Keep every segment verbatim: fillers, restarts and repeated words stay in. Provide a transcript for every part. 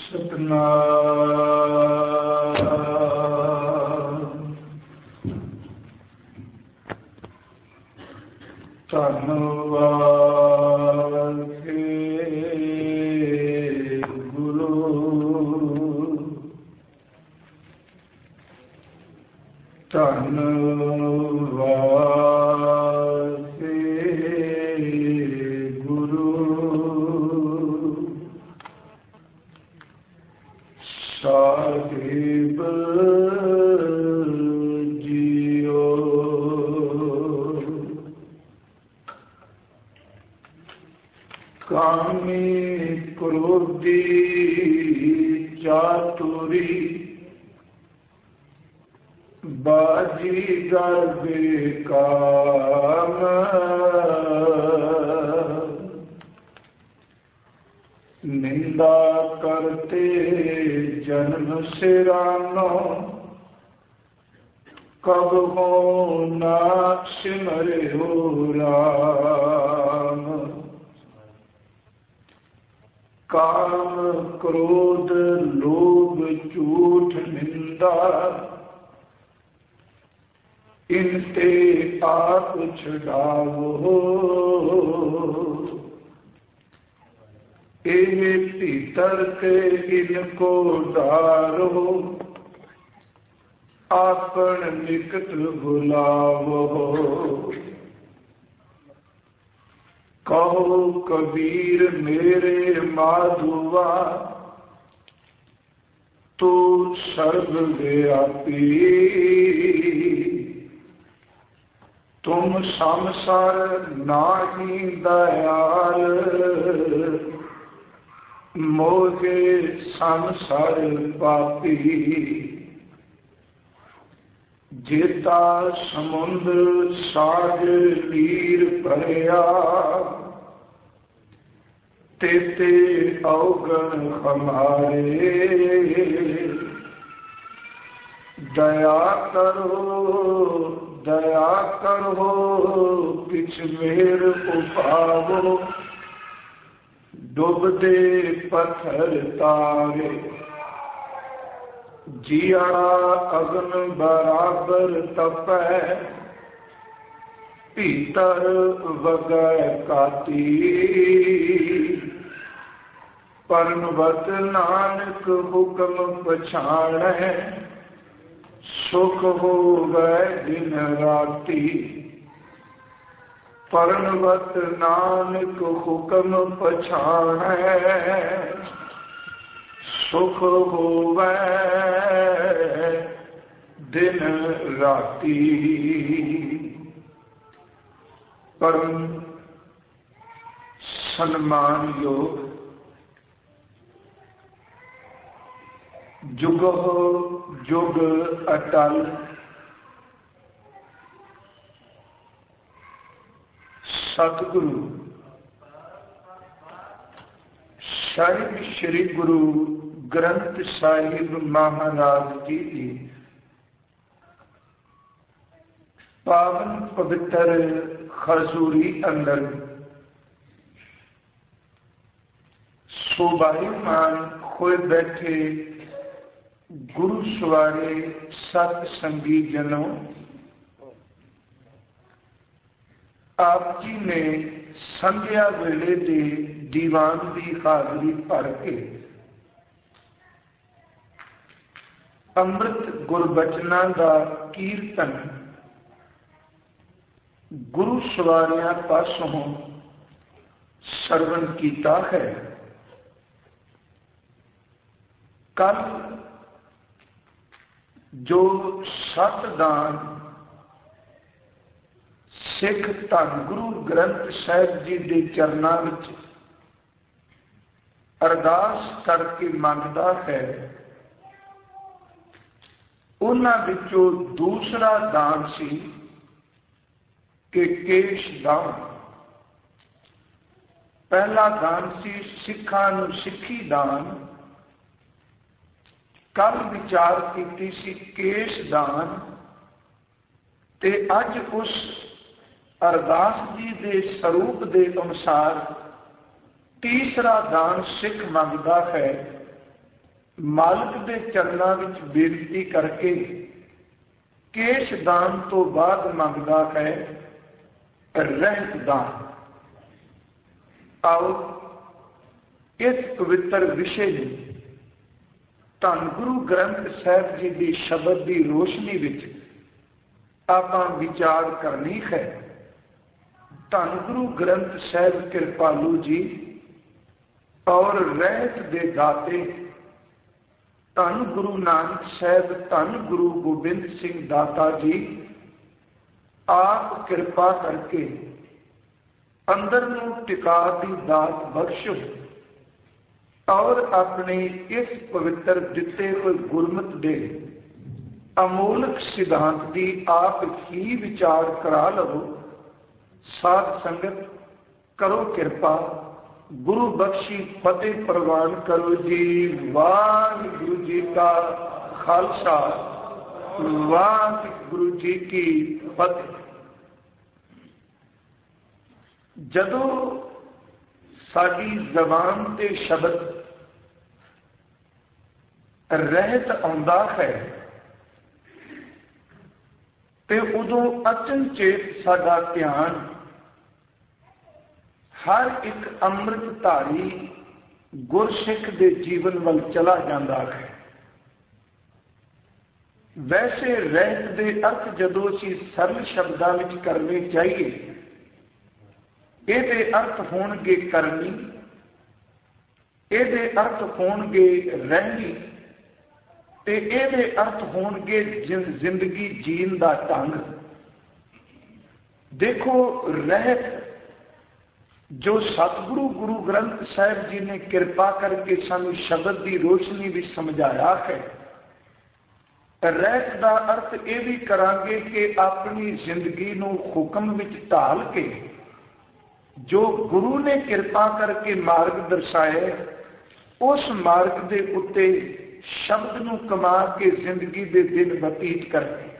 ਸਤਨਾਮ ਧੰਨਵਾਦ ਹੈ ਗੁਰੂ ਧੰਨਵਾਦ ਹੈ ਗੁਰੂ ਸਾਹਿਬ ਜੀਓ ਕਾਮੀ ਕ੍ਰੋਧੀ ਚਾਤੁਰੀ ਬਾਜੀਗਰ ਬੇਕਾਮ ਨਿੰਦਾ ਕਰਤੇ ਜਨਮ ਸਿਰਾਨੋ ਕਬ ਹੋ ਨਾ ਸਿਮਰੇ ਹੋ ਰਾਮ ਕਾਮ ਕ੍ਰੋਧ ਲੋਭ ਝੂਠ ਨਿੰਦਾ ਇਨ ਤੇ ਆਪ ਛੁਡਾਵੋ ਇਹ ਭੀਤਰ ਤੇ ਇनको ਡਾਰੋ ਆਪਨ ਨਿਕਟ ਬੁਲਾਵੋ ਕਹੋ ਕਬੀਰ ਮੇਰੇ ਮਾਧੁਆ ਤੂੰ ਸਰਬ ਵਿਆਪੀ ਤੁਮ ਸੰਸਾਰ ਨਾਹੀ ਦਇਆਲ ਮੋਗੇ ਸੰਸਾਰ ਪਾਪੀ ਜੇਤਾ ਸਮੁੰਦ ਸਾਜ ਲੀਰ ਭਰਿਆ ਤੇਤੇ ਔਗਣ ਹਮਾਰੇ ਦਇਆ ਕਰੋ ਦਇਆ ਕਰੋ ਪਿਛ ਮੇਰ ਉਪਾਵੋ ਡੁੱਬਦੇ ਪੱਥਰ ਤਾਰੇ ਜੀਆ ਅਗਨ ਬਰਾਬਰ ਤਪੈ ਭੀਤਰ ਵਗੈ ਕਾਤੀ ਪਰਮਵਤ ਨਾਨਕ ਹੁਕਮ ਪਛਾਣੈ ਸੁਖ ਹੋਵੈ ਦਿਨ ਰਾਤੀ ਪਰਮਵਤ ਨਾਨਕ ਹੁਕਮ ਪਛਾਣੈ ਸੁਖ ਹੋਵੈ ਦਿਨ ਰਾਤੀ ਪਰਮ ਸਨਮਾਨਯੋਗ ਜੁਗੋ ਜੁਗ ਅਟਲ ਸਤਿਗੁਰੂ ਸਾਹਿਬ ਸ੍ਰੀ ਗੁਰੂ ਗ੍ਰੰਥ ਸਾਹਿਬ ਮਹਾਰਾਜ ਜੀ ਦੀ ਪਾਵਨ ਪਵਿੱਤਰ ਖਜ਼ੂਰੀ ਅੰਦਰ ਸੋਭਾਇਮਾਨ ਹੋਏ ਬੈਠੇ ਗੁਰੂ ਸਵਾਰੇ ਸਤ ਸੰਗੀ ਜਨੋ, ਆਪ ਜੀ ਨੇ ਸੰਧਿਆ ਵੇਲੇ ਦੇ ਦੀਵਾਨ ਦੀ ਹਾਜ਼ਰੀ ਭਰ ਕੇ ਅੰਮ੍ਰਿਤ ਗੁਰਬਚਨਾਂ ਦਾ ਕੀਰਤਨ ਗੁਰੂ ਸਵਾਰਿਆਂ ਪਾਸੋਂ ਸਰਵਣ ਕੀਤਾ ਹੈ। ਕੱਲ ਜੋ ਸਤਿਦਾਨ ਸਿੱਖ ਧੰਨ ਗੁਰੂ ਗ੍ਰੰਥ ਸਾਹਿਬ ਜੀ ਦੇ ਚਰਨਾਂ ਵਿੱਚ ਅਰਦਾਸ ਕਰਕੇ ਮੰਗਦਾ ਹੈ, ਉਹਨਾਂ ਵਿੱਚੋਂ ਦੂਸਰਾ ਦਾਨ ਸੀ ਕਿ ਕੇਸ਼ ਦਾਨ। ਪਹਿਲਾ ਦਾਨ ਸੀ ਸਿੱਖਾਂ ਨੂੰ ਸਿੱਖੀ ਦਾਨ। ਕੱਲ ਵਿਚਾਰ ਕੀਤੀ ਸੀ ਕੇਸ਼ ਦਾਨ, ਤੇ ਅੱਜ ਉਸ ਅਰਦਾਸ ਜੀ ਦੇ ਸਰੂਪ ਦੇ ਅਨੁਸਾਰ ਤੀਸਰਾ ਦਾਨ ਸਿੱਖ ਮੰਗਦਾ ਹੈ मालिक के चरणों में बेनती करके केश दान तो बाद मंगता है रहत दान। आओ इस पवित्र विषय में धन गुरु ग्रंथ साहिब जी की शब्द की रोशनी विच आपां विचार करनी है। धन गुरु ग्रंथ साहिब कृपालू जी और रहत दे दाते धन गुरु नानक साहिब धन गुरु गोबिंद सिंह दाता जी आप कृपा करके अंदर नूं टिका दी दात बख्शो और अपने इस पवित्र दिते हुए गुरमत दे अमोलक सिद्धांत की आप ही विचार करा लो। साध संगत करो कृपा, गुरु बख्शी फतेह प्रवान करो जी। वाहिगुरु जी का खालसा, वाहिगुरु जी की फतेह। जदों साडी जबान ते शब्द रहत आउंदा है ते उदों अचनचेत साडा ध्यान हर एक अमृतधारी गुरसिख के जीवन वाल चला जाता है। वैसे रहत के अर्थ जदों असीं सरल शब्दों में करने चाहिए, ये अर्थ होणगे करनी, ये अर्थ होणगे रहनी, ते ये अर्थ होणगे जिंदगी जीन का ढंग। देखो रहत जो सतगुरु गुरु ग्रंथ साहिब जी ने कृपा करके सानू शब्द की रोशनी भी समझाया है। रहत का अर्थ यह भी करांगे कि अपनी जिंदगी नू हुक्म विच ढाल के जो गुरु ने कृपा करके मार्ग दर्शाए उस मार्ग के उत्ते शब्द नू कमा के जिंदगी के दिन बतीत करके।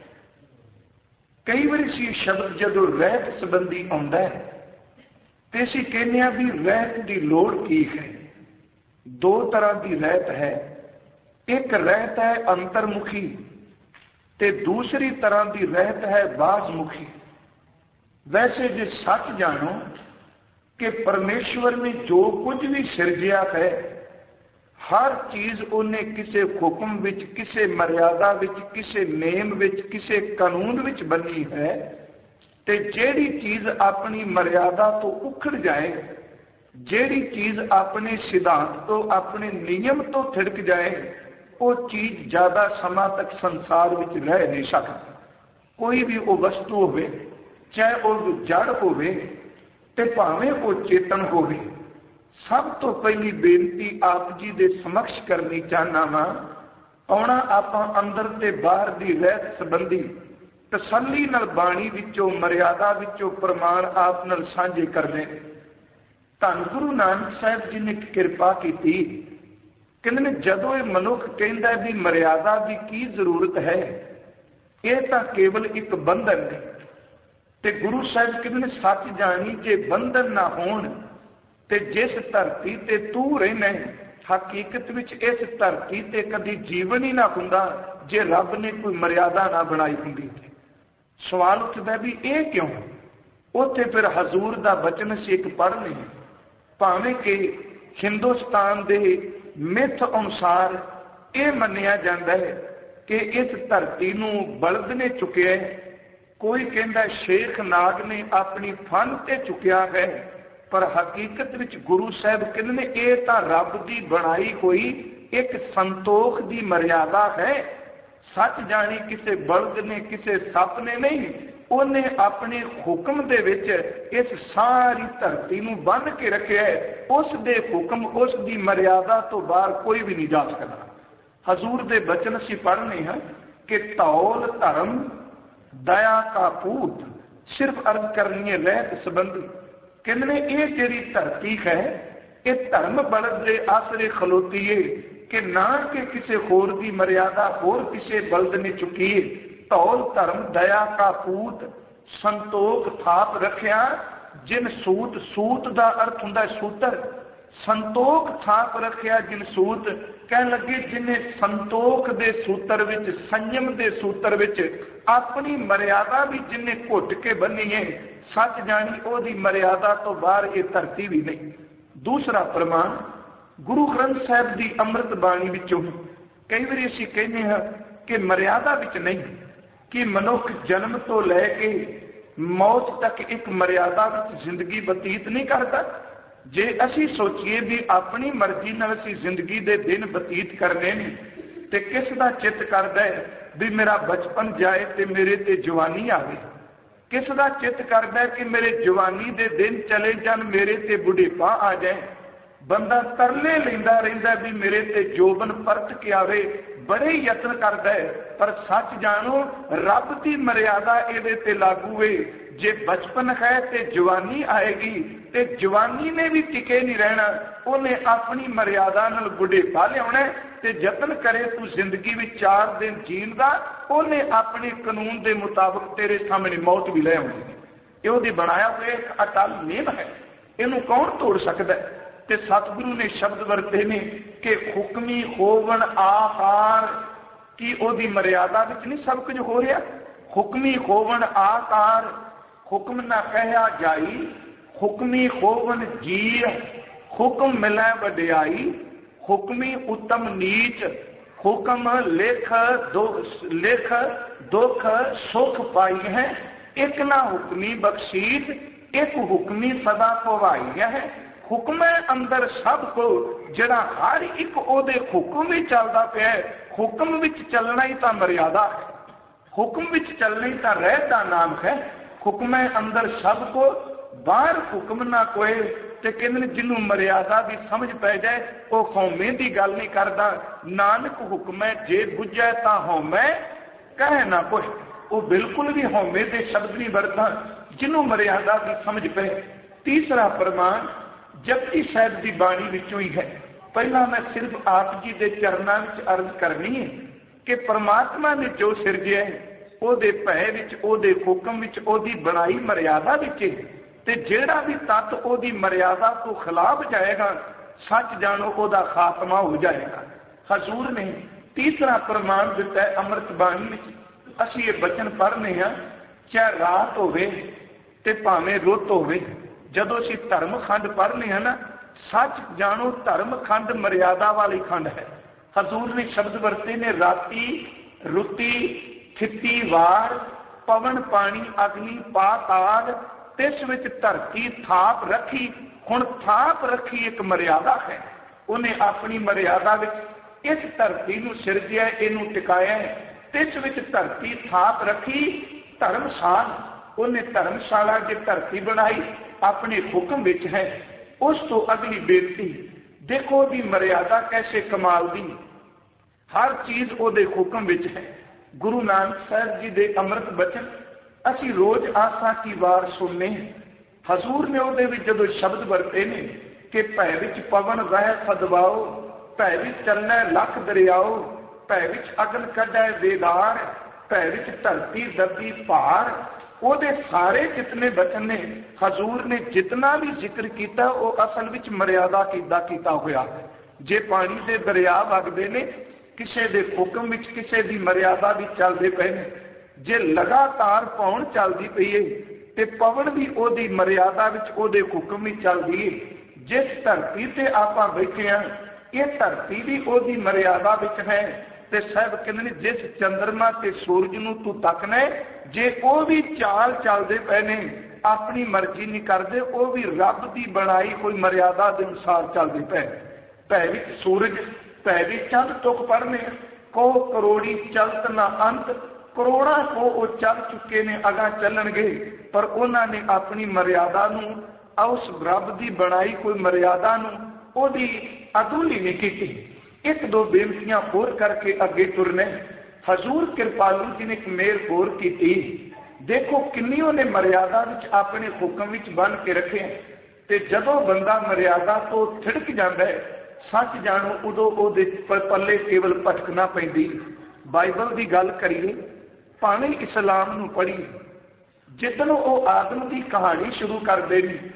कई बार सी शब्द जदों रहत संबंधी आउंदा है ते असीं कहने भी रहत की लोड़ की है। दो तरह की रहत है, एक रहत है अंतर्मुखी ते दूसरी तरह की रहत है बाहरमुखी। वैसे जे सच जानो कि परमेश्वर ने जो कुछ भी सिरजिया है हर चीज उन्हें किसी हुक्म विच, किसी मर्यादा विच, किसी नेम विच, किसी कानून विच बनी है। ते जेड़ी चीज अपनी मर्यादा तो उखड़ जाए, जेड़ी चीज अपने सिद्धांत तो अपने नियम तो थिड़क जाए, वो चीज ज्यादा समा तक संसार विच रह नहीं सकती। कोई भी वो वस्तु होवे, चाहे वो जड़ होवे ते भावें वो चेतन होवे। सब तो पहली बेनती आप जी दे समक्ष करनी चाहना वा, आउणा आपां अंदर ते बाहर दी रहत संबंधी तसल्ली नाल बाणी विचों मर्यादा विचों प्रमाण आप नाल साझे करने। धन गुरु नानक साहिब जी ने कृपा की, कहते जदों ये मनुख कहता भी मर्यादा की की जरूरत है, ये तो केवल एक बंधन है। ते गुरु साहिब कहते सच जानी जे बंधन ना होण ते जिस धरती ते तू रहना हकीकत विच इस धरती ते कभी जीवन ही ना हुंदा जे रब ने कोई मर्यादा ना बनाई हुंदी। सवाल उठदा भी ये क्यों? उत्थे फिर हजूर दा वचन से एक पढ़ने भावें कि हिंदुस्तान दे मिथ अनुसार ये मन्निया जाता है कि इस धरती नूं बलद ने चुकिया है, कोई कहता शेख नाग ने अपनी फन ते चुकिया है, पर हकीकत विच गुरु साहब कहते ये तो रब की बनाई हुई एक संतोख की मर्यादा है। सच जानी किसी बलद ने किसी सप ने नहीं, उन्हें अपने हुक्म दे विच इस सारी धरती नूं बन के रखिया है। उस दे हुक्म उस दी मर्यादा तो बाहर कोई भी नहीं जा सकता। हजूर दे बचन असीं पढ़ने हैं कि धौल धर्म दया का पूत, सिर्फ अर्ज करनी है रहत संबंधी। कहने ये तेरी धरती है, ये धर्म बलद दे आसरे खलोती है कि ना कि किसी होर की मर्यादा होर किसी बलद ने चुकी है। धौल धर्म दया का पूत, संतोख थाप रखिया जिन सूत, सूत का अर्थ हुंदा सूतर, संतोख थाप रखिया जिन सूत, कह लगे जिन्हें संतोख दे सूत्र विच, संयम दे सूत्र विच अपनी मर्यादा भी जिन्हें घुट के बनी है, सच जानी ओदी मर्यादा तो बाहर ये धरती भी नहीं। दूसरा प्रमाण गुरु ग्रंथ साहिब की अमृत बाणी विचों कई बार असीं कहने हैं कि मर्यादा विच नहीं, कि मनुख जन्म तो लैके मौत तक एक मर्यादा विच जिंदगी बतीत नहीं करता। जे असी सोचीए भी अपनी मर्जी नाल असीं जिंदगी दे दिन बतीत करने ने, ते किस दा चित करदा है भी मेरा बचपन जाए ते मेरे ते जवानी आवे, किस दा चित करदा है कि मेरे जवानी दे दिन चले जान, मेरे ते बुढ़ेपा आ जाए। बंदा तरले लैंदा रहिंदा भी मेरे ते जोबन परत के आवे, बड़े यत्न करदा है, पर सच जानो रब की मर्यादा इहदे ते लागू है। जे बचपन है ते जवानी आएगी, ते जवानी ने भी टिके नहीं रहना, उन्हें अपनी मर्यादा नाल बुढ़ेपा लियाउणा, ते यत्न करे तू जिंदगी में चार दिन जीण दा, उन्हें अपने कानून के मुताबिक तेरे सामने मौत भी ले आउणी। ये उहदी बनाया हुआ एक अटल नियम है, इनू कौन तोड़ सकता है। ते सतगुरु ने शब्द वरते ने कि हुक्मी होवन आकार, की ओदी मर्यादा विच नहीं सब कुछ हो रहा। हुक्मी होवन आकार, हुक्म ना कहा जाई, हुक्मी होवन जी, हुक्म मिलै वडियाई, हुक्मी उत्तम नीच, हुक्म लेख दो लेख दुख सुख पाई है। एक ना हुक्मी बख्शीश, एक हुक्मी सदा भवाई है। हुक्म अंदर सब को जड़ा हर एक ओदे हुक्म में चलता पिया, हुक्म विच चलना ही तो मर्यादा है, हुक्म विच चलना ही तो रहत का नाम है। हुक्म अंदर सब को, बाहर हुक्म ना कोई। ते कहते जिन्हों मर्यादा भी समझ पै जाए वो हौमे की गल नहीं करता। नानक हुक्म जे बुझे ता हौमे कहे ना कोई, वो बिल्कुल भी हौमे के शब्द नहीं वरता, जिन्हों मर्यादा भी समझ पे। तीसरा प्रमाण जपजी साहिब की बाणी विचों ही है। पहला मैं सिर्फ आप जी के चरणों में अर्ज करनी है कि परमात्मा ने जो सिरजिया है ओदे भय विच, ओदे हुक्म विच, ओदी बनाई मर्यादा विच, ते जेड़ा भी तत्त ओदी मर्यादा तो खिलाफ जाएगा, सच जानो ओदा खात्मा हो जाएगा। हजूर ने तीसरा प्रमाण दिता है अमृत बाणी विच। असीं ये बचन पढ़ने हैं, चाहे रात होवे ते भावें रुत होवे, जदों असीं धर्म खंड पढ़ने हैं ना, सच जानो धर्म खंड मर्यादा वाली खंड है। हजूर ने शब्द वरते ने राती, रुती, खिती वार, पवन पानी अग्नि पाताल, तिस विच धरती थाप रखी। हुण थाप रखी एक मर्यादा है, उन्हें अपनी मर्यादा विच इस धरती नूं सिरजिया, इनू टिकाया है। तिस विच धरती थाप रखी, धर्मशाला, उन्हें धर्मशाला की धरती बनाई अपने हुक्म विच है। उस तो अगली बेनती देखो दी मर्यादा कैसे कमाल दी, हर चीज ओदे हुक्म विच है। गुरु नानक साहब जी दे अमृत बचन असी रोज आसा की वार सुनने। हजूर ने उहदे विच जदों शब्द वरते ने कि भै विच पवन वह फदवाओ, भै विच चलना लख दरियाओ, भै विच अगन कढै बेदार, भै विच धरती दबी भार, ओदे सारे जितने बचन ने हजूर ने जितना भी जिक्र किया वो असल विच मर्यादा किदा कीता होया। जे पानी दे दरिया वगदे ने, किसी दे हुक्म विच किसी दी मर्यादा भी चलते पे ने। जे लगातार पौन चलती पई है ते पवन भी ओदी मर्यादा विच ओदे हुक्म विच चलदी है। जिस धरती ते आपां बैठे हैं ये धरती भी ओदी मर्यादा विच है। ते साहब कहंदे ने जिस चंद्रमा ते सूरज नूं तू तकना जे वो भी चाल चलते पे ने, अपनी मर्जी नहीं करते, वो भी रब की बनाई कोई मर्यादा के अनुसार चलते पे। भै विच सूरज, भै विच चंद तुक पढ़ने, को करोड़ी चलत ना अंत, करोड़ा को वो चल चुके ने, अगा चलणगे, पर उन्होंने अपनी मर्यादा नूं, उस रब की बनाई कोई मर्यादा नूं ओदी अधूरी नहीं की। एक दो बेनतियां होर करके अगे तुरने। हजूर कृपालू जी ने एक मेल होर की। देखो किन्नियों ने मर्यादा विच अपने हुक्म विच बन के रखे, ते जदों बंदा मर्यादा तो थिड़क जाता है, सच जानो उदों उहदे पल्ले केवल भटकना पैंदी। बाइबल की गल करिए, भावें इस्लाम नूं पढ़ीए, जिदन वो आदम की कहानी शुरू करते हैं,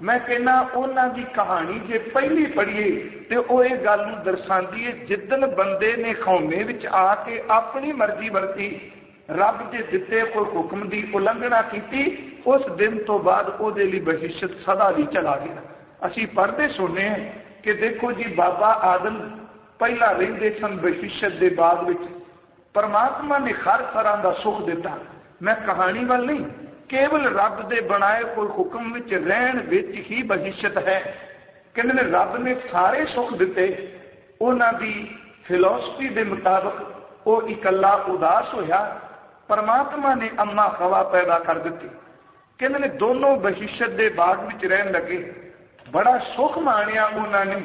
मैं कहना उन्हां दी कहानी जे पहली पढ़िए तो वह इह गल नूं दर्शांदी है, जिद्दन बंदे ने खौमे विच आके अपनी मर्जी वरती, रब के दिते कोई हुक्म की उलंघना की, उस दिन तो बाद उहदे लई बहिश्त सदा लई चला गया। असीं पढ़ते सुनने कि देखो जी बाबा आदम पहला रहिंदे सन बहिश्त के बाद विच, परमात्मा ने हर तरह का सुख दिता। मैं कहानी वाल नहीं, केवल रब दे बनाए कोई हुक्म विच रहन विच ही बहिश्त है। कहते ने रब ने सारे सुख दिते, उन्हां दी फिलोसफी के मुताबिक वो इकल्ला उदास होया, परमात्मा ने अम्मा हवा पैदा कर दी। कहते ने दोनों बहिश्त के बाग विच रहन लगे, बड़ा सुख माणिया उन्होंने।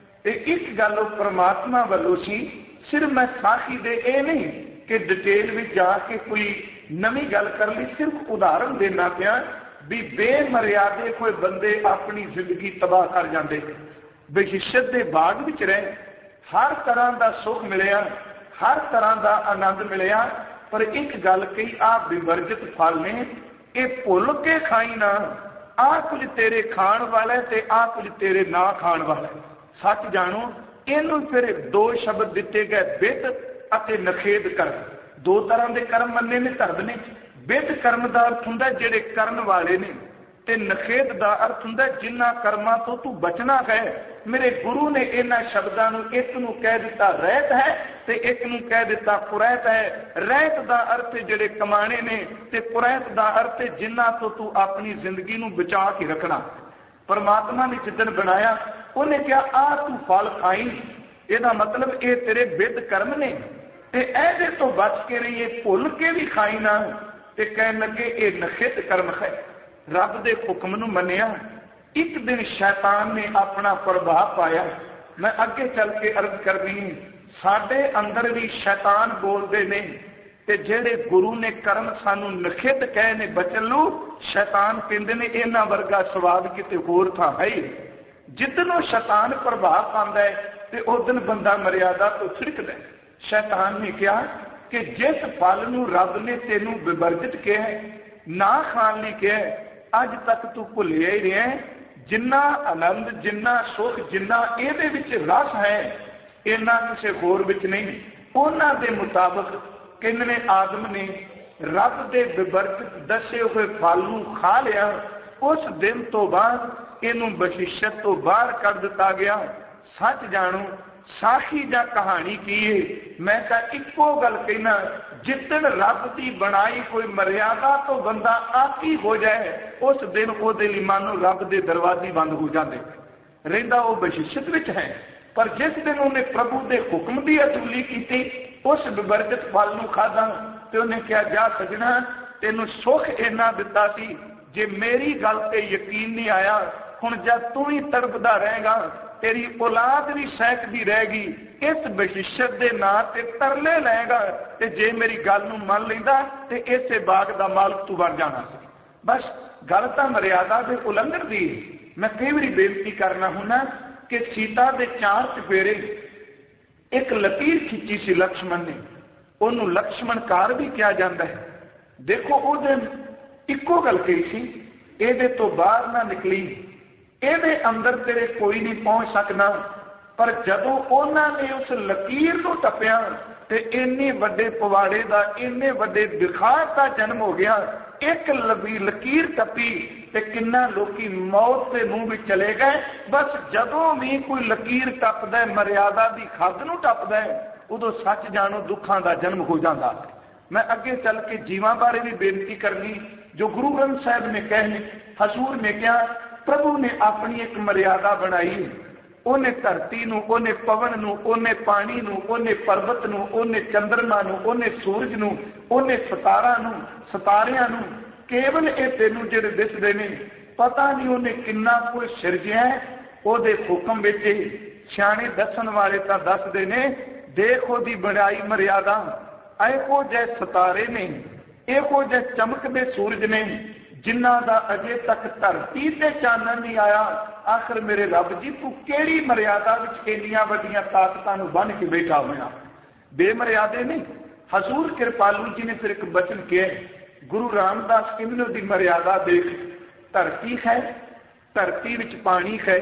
एक गल परमात्मा वालों सी, सिर्फ मैं साखी दे ए नहीं कि डिटेल में जाके कोई नवी गल कर ली, सिर्फ उदाहरण देना पिया भी बेमर्यादे कोई बंदे अपनी जिंदगी तबाह कर जाते। बहिश्त के बाग विच रहे, हर तरह का सुख मिलया, हर तरह का आनंद मिलया, पर एक गल कही आ विवर्जित फल ने ये भुल के खाई ना, आ कुछ तेरे खाण वाला ते आ कुछ तेरे ना खाण वाला। सच जानो इनू फिर दो शब्द दिते गए, बिद अते नखेद कर्म। दो तरह के कर्म मन्ने ने धर्म ने। बिद कर्म का अर्थ हुंदा जेड़े करन वाले ने, ते नखेद का अर्थ हुंदा जिन्हां कर्मां तो तू बचना है। मेरे गुरु ने इन्हां शब्दां नूं एक नूं कह दिता रहत है ते एक नूं कह दिता कुरैत है। रहत का अर्थ जेड़े कमाने ने, ते कुरैत का अर्थ जिन्हां तो तू अपनी जिंदगी नूं बचा के रखना। परमात्मा ने जिद्दन बनाया उन्हें क्या आ तू फल खाई, ਇਹਦਾ मतलब ये तेरे बिद कर्म ने, ते ऐदे तो बच के रहिए, भुल के भी खाई ना। ते कहन लगे ये नखित कर्म है। रब दे हुक्म नूं मन्निया। एक दिन शैतान ने अपना प्रभाव पाया। मैं अगे चल के अर्ज करनी, साडे अंदर भी शैतान बोलते ने, ते जेड़े गुरु ने कर्म सानू नखित कहे ने बचन लू, शैतान कहते ने इन्हां वर्गा स्वाद किते होर था है। जिदनों शैतान प्रभाव पाता है ते उस दिन बंदा मर्यादा तो छिड़कदा है। शैतान ने कहा कि जिस फल नूं रब ने तेनू विवर्जित किया ना खाण लई किया, अज तक तू भुलिया ही रहा है। जिन्ना आनंद, जिन्ना सुख, जिन्ना इहदे विच रस है, इन्ना किसी होर विच नहीं। उन्हां दे मुताबिक कहंदे ने आदम ने रब दे विवर्जित दसे हुए फल नूं खा लिया। उस दिन तो बाद इनू बहिश्त तो बाहर कर दिता गया। सच जानो साखी जा कहानी की है, मैं तो इको गल कहना, जिदन रब की बनाई कोई मर्यादा तो बंदा आकी हो जाए, उस दिन ओदे लई मानो रब के दरवाजे बंद हो जाते। रहिंदा वो बहिश्त विच है, पर जिस दिन उन्हें प्रभु के हुक्म की अतुली की, उस विवर्जित फल नूं खाधा, ते उन्हें क्या जा सजना तेनू सुख इन्ना दिता सी, जे मेरी गल ते यकीन नहीं आया, हुण जब तू ही तड़पदा रहेगा, तेरी औलाद भी सहकदी रहेगी, इस बहिश्त के नां ते तरले लेगा, ते जे मेरी गल नूं मन लैंदा ते इसे बाग का मालक तू बन जाना सी। बस गल तां मर्यादा के उलंघन दी। मैं कई बारी बेनती करना हुंदा कि सीता के चार चपेरे एक लकीर खिंची सी लक्ष्मण ने, उन्होंने लक्ष्मण कार भी कहा जाता है। देखो उस दिन इको गल कही सी, ये तो बाहर ना निकली, ये अंदर तेरे कोई नहीं पहुंच सकना। पर जदों उन्होंने उस लकीर को टप्पिया ते इन्ने वड्डे पवाड़े का, इन्ने वड्डे दिखार का जन्म हो गया। एक लबी लकीर टप्पी ते किन्ना लोकी मौत के मुंह में चले गए। बस जदों भी कोई लकीर टपदा है, मर्यादा की खद नूं टपदा है, उदों सच जानो दुखों का जन्म हो जाता। मैं अगे चल के जीवां बारे भी बेनती करनी, जो गुरु ग्रंथ साहब ने कहे, हजूर ने कहा प्रभु ने अपनी एक मर्यादा बनाई। उन्हें धरती नूं, उन्हें पवन नूं, उन्हें पानी नूं, उन्हें पर्वत नूं, उन्हें चंद्रमा नूं, उन्हें सूरज नूं, उन्हें सितारा नूं, सितारियां नूं, केवल ये तेनों जिहड़े दिसदे ने, पता नहीं उन्हें किन्ना कोई सिरजिया है। उहदे हुक्म विच सियाणे दसन वाले तां दसदे ने, देख उहदी बनाई मर्यादा, ਇਹੋ ਜਿਹੇ सितारे ने, ਇਹੋ ਜਿਹੇ चमकदे सूरज ने, जिन्हां दा अजे तक धरती ते चानन नहीं आया। आखिर मेरे रब जी तू केड़ी मर्यादा विच इन्नियां वड्डियां ताकतां नूं बन के बैठा होया? बेमर्यादे नहीं। हजूर कृपालू जी ने फिर एक बचन किया, गुरु रामदास किन्नों दी मर्यादा देख, धरती है, धरती विच पानी है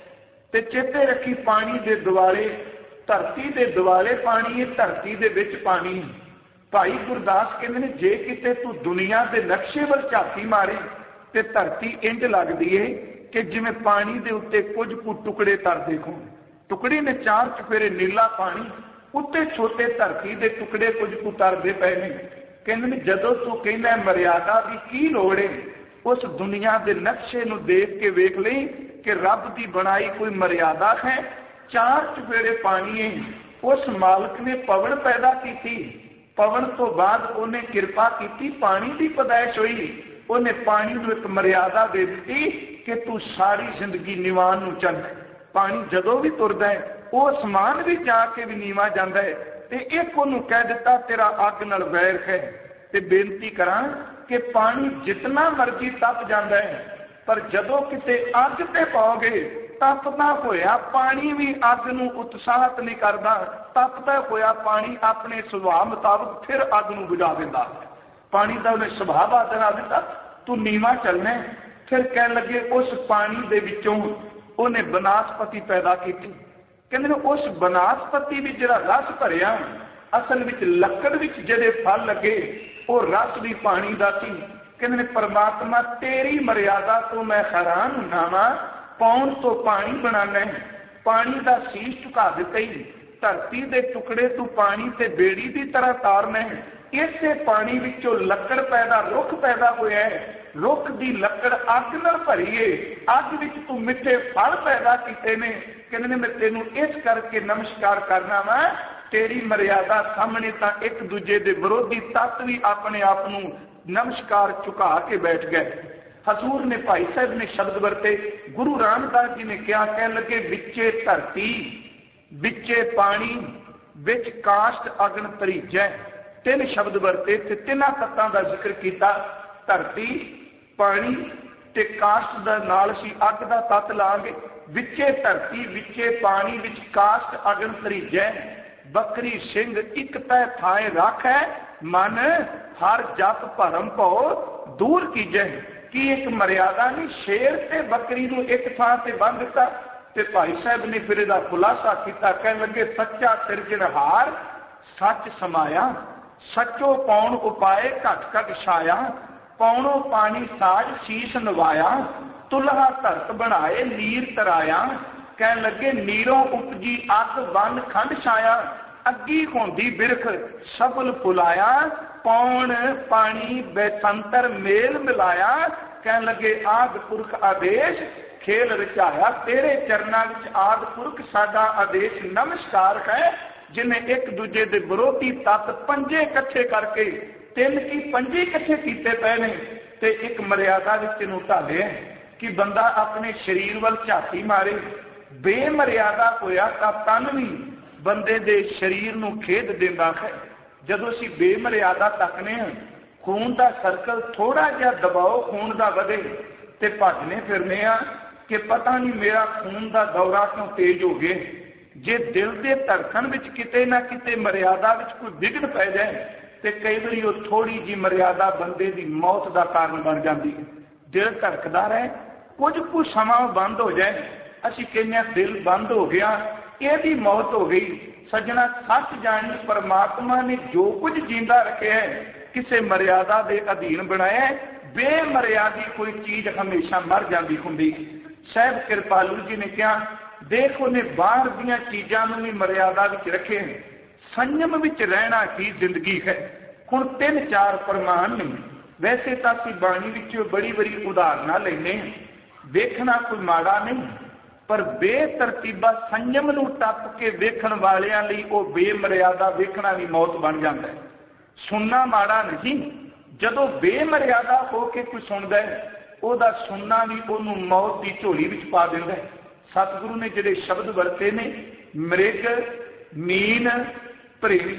ते चेते रखी पानी दे दुआले धरती दे दुआले पानी है, धरती दे विच पानी। भाई गुरदास कहते हैं जे किते तू दुनिया के नक्शे वल झाती मारे ते धरती इंज लगदी है कि जिवें पानी दे उत्ते कुछ कु टुकड़े तरदे हो। टुकड़े ने चार चफेरे नीला पानी, उत्ते छोटे धरती दे टुकड़े कुछ कु तरदे पए ने। कहंदे ने जदों तू कहना मर्यादा की की लोड़ है, उस दुनिया के नक्शे नूं देख के वेख लई कि रब की बनाई कोई मर्यादा है। चार चफेरे पानी है, उस मालिक ने पवन पैदा की थी, पवन तो बाद उन्हें कृपा की, पानी की पैदाइश हुई, उन्हें पानी नूं एक मर्यादा दे दी कि तू सारी जिंदगी नीवान नूं चल। पानी जदों भी तुरदा है वो आसमान भी जाके भी नीवा जाता है। ते एक उन्होंने कह दिता तेरा अग नाल वैर है। ते बेनती करा कि पानी जितना मर्जी तप जाता है, पर जदों किते अग ते पाओगे तपदा होया पानी भी अग नूं उत्साहित नहीं करता। तपदा होया पानी अपने सुभाव मुताबिक फिर अग नूं बुझा दिंदा। पानी का उन्हें सुभाव बना दिता, तू नीवा चलना। फिर कह लगे उस पानी दे विचों उन्हें बनास्पति पैदा की। कहते हैं उस बनास्पति में जिहड़ा रस भरिया, असल विच लकड़ विच जिहड़े फल लगे वो रस भी पानी का सी। कहते हैं परमात्मा तेरी मर्यादा तो मैं हैरान हुना वा, पौन तो पानी बनाना है, पानी का शीश झुका दिता ही, धरती के टुकड़े तू पानी से बेड़ी की तरह तारना है। इसे पानी विचों लकड़ पैदा रुख पैदा होया है, रुख की लकड़ अग नाल भरी है, अग विच तू मिठे फल पैदा किए ने। कहते ने मैं तेनू इस करके नमस्कार करना वा, तेरी मर्यादा सामने तो एक दूजे के विरोधी तत्व भी अपने आप नू नमस्कार चुका के बैठ गए। हजूर ने भाई साहब ने शब्द वरते, गुरु रामदास जी ने क्या कह लगे, विचे धरती विचे पानी विच काष्ट अगन तरीजै। तीन शब्द वरते ते तिन्हां तत्तां दा जिक्र किया, धरती पानी ते काष्ट दा नाल सी अग दा तत्त लांगे। विचे धरती विचे पानी विच काष्ट अगन तरीजै, बकरी सिंह इक तै थाए रख है, मन हर जप भरम भो दूर कीजै। की एक मर्यादा नहीं, शेर ते बकरी नूं एक थां ते बंध दिता। ते भाई साहब ने फिर इहदा खुलासा किया, कह लगे सच्चा सिरजनहार सच समाया, सचो पौण उपाय घट घट छाया, पौणो पानी साज शीश नवाया, तुलहा धरत बनाए नीर तराया। कह लगे नीरों उपजी अग बन खंड छाया, अगी होंदी बिरख सबल फुलाया, पौण पानी बेसंतर मेल मिलाया। कह लगे आद पुरख आदेश खेल रचाया, तेरे चरणों विच आद पुरख साडा आदेश नमस्कार है, जिन्हें एक दूजे के विरोधी तत्त पंजे इकट्ठे करके तीन की पंजे इकट्ठे किए पे ने ते एक मर्यादा विच ढाले कि बंदा अपने शरीर वाल झाती मारे। बेमर्यादा होया तां तन भी बंदे दे शरीर नूं खेद दिंदा है। जदों असीं बेमर्यादा तकने हैं, खून का सर्कल थोड़ा जिहा दबाओ खून का वधे ते भजने फिरने आ कि पता नहीं मेरा खून का दौरा क्यों तेज हो गया। जे दिल के धड़कन विच किते ना किते मर्यादा विच कोई विघन पै जाए तो कई बार वो थोड़ी जी मर्यादा बंदे की मौत का कारण बन जाती है। दिल धड़कदा रहे, कुछ कुछ समा बंद हो जाए, असीं कहने दिल बंद हो गया, यही मौत हो गई। सजना सच जानी परमात्मा ने जो कुछ जींदा रखा है किसी मर्यादा के अधीन बनाया। बेमर्यादी कोई चीज हमेशा मर जाती होंगी। साहब कृपालू जी ने कहा, देखो ने बाहर दियां चीज़ों भी मर्यादा विच रखे, संयम विच रहना ही जिंदगी है। हुण तीन चार प्रमाण नहीं, वैसे तो असीं बाणी विच बड़ी बड़ी उदाहरण लेने, देखना कोई माड़ा नहीं, पर बेतरतीबा संयम नूं टप के वेखण वालियां लई वो बेमर्यादा वेखना भी मौत बन जाता है। सुनना माड़ा नहीं, जदों बेमर्यादा होके कोई सुनदा है ਉਹਦਾ सुनना भी ਉਹਨੂੰ मौत की झोली विच पा दिंदा है। सतगुरु ने जिहड़े शब्द वरते ने, मृग मीन भृंग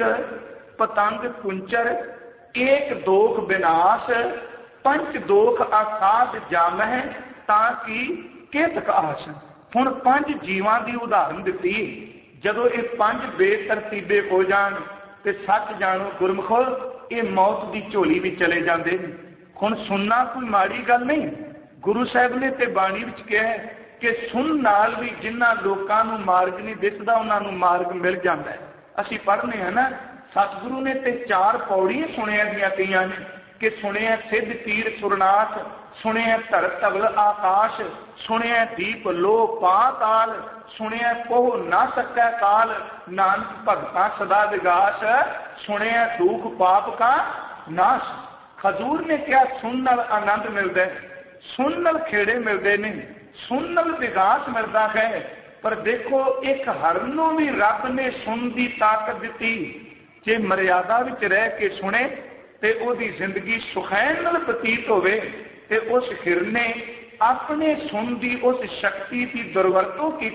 पतंग कुंचर एक दोख विनाश पंच दोख आसाद जम है ताकि केतक आस। हुण पंज जीवां की उदाहरण दिती। जदों ये पंज बेतरतीबे हो जाण ते सच जाणो गुरमुखो ये मौत की झोली में चले जाते हैं। हुण सुनना कोई माड़ी गल नहीं, गुरु साहब ने ते बाणी विच कहा कि सुन नाल भी जिन्हां लोकां नूं मार्ग नहीं दिसदा उन्हां नूं मार्ग मिल जांदा है। असीं पढ़ने हैं ना, सतगुरु ने ते चार पौड़ियां सुनिया दियां कईयां ने कि सुनिया सिद्ध तीर सुरनाथ, सुनिया धर धवल आकाश, सुनिया दीप लो पाताल, सुनिया कोह ना सकै काल, नानक भगतां सदा विगास, सुनिया दुख पाप का नाश। हजूर ने क्या सुन नाल आनंद मिलता है, सुन नाल खेड़े मिलते ने, सुन नाल विकास मिलता है। पर देखो एक हरण नूं भी रब ने सुन की ताकत दी, जे मर्यादा विच रह के सुने ते ओदी जिंदगी सुखैन नाल बतीत होवे, ते उस हिरन ने अपने सुन की उस शक्ति की दुरवरतों की,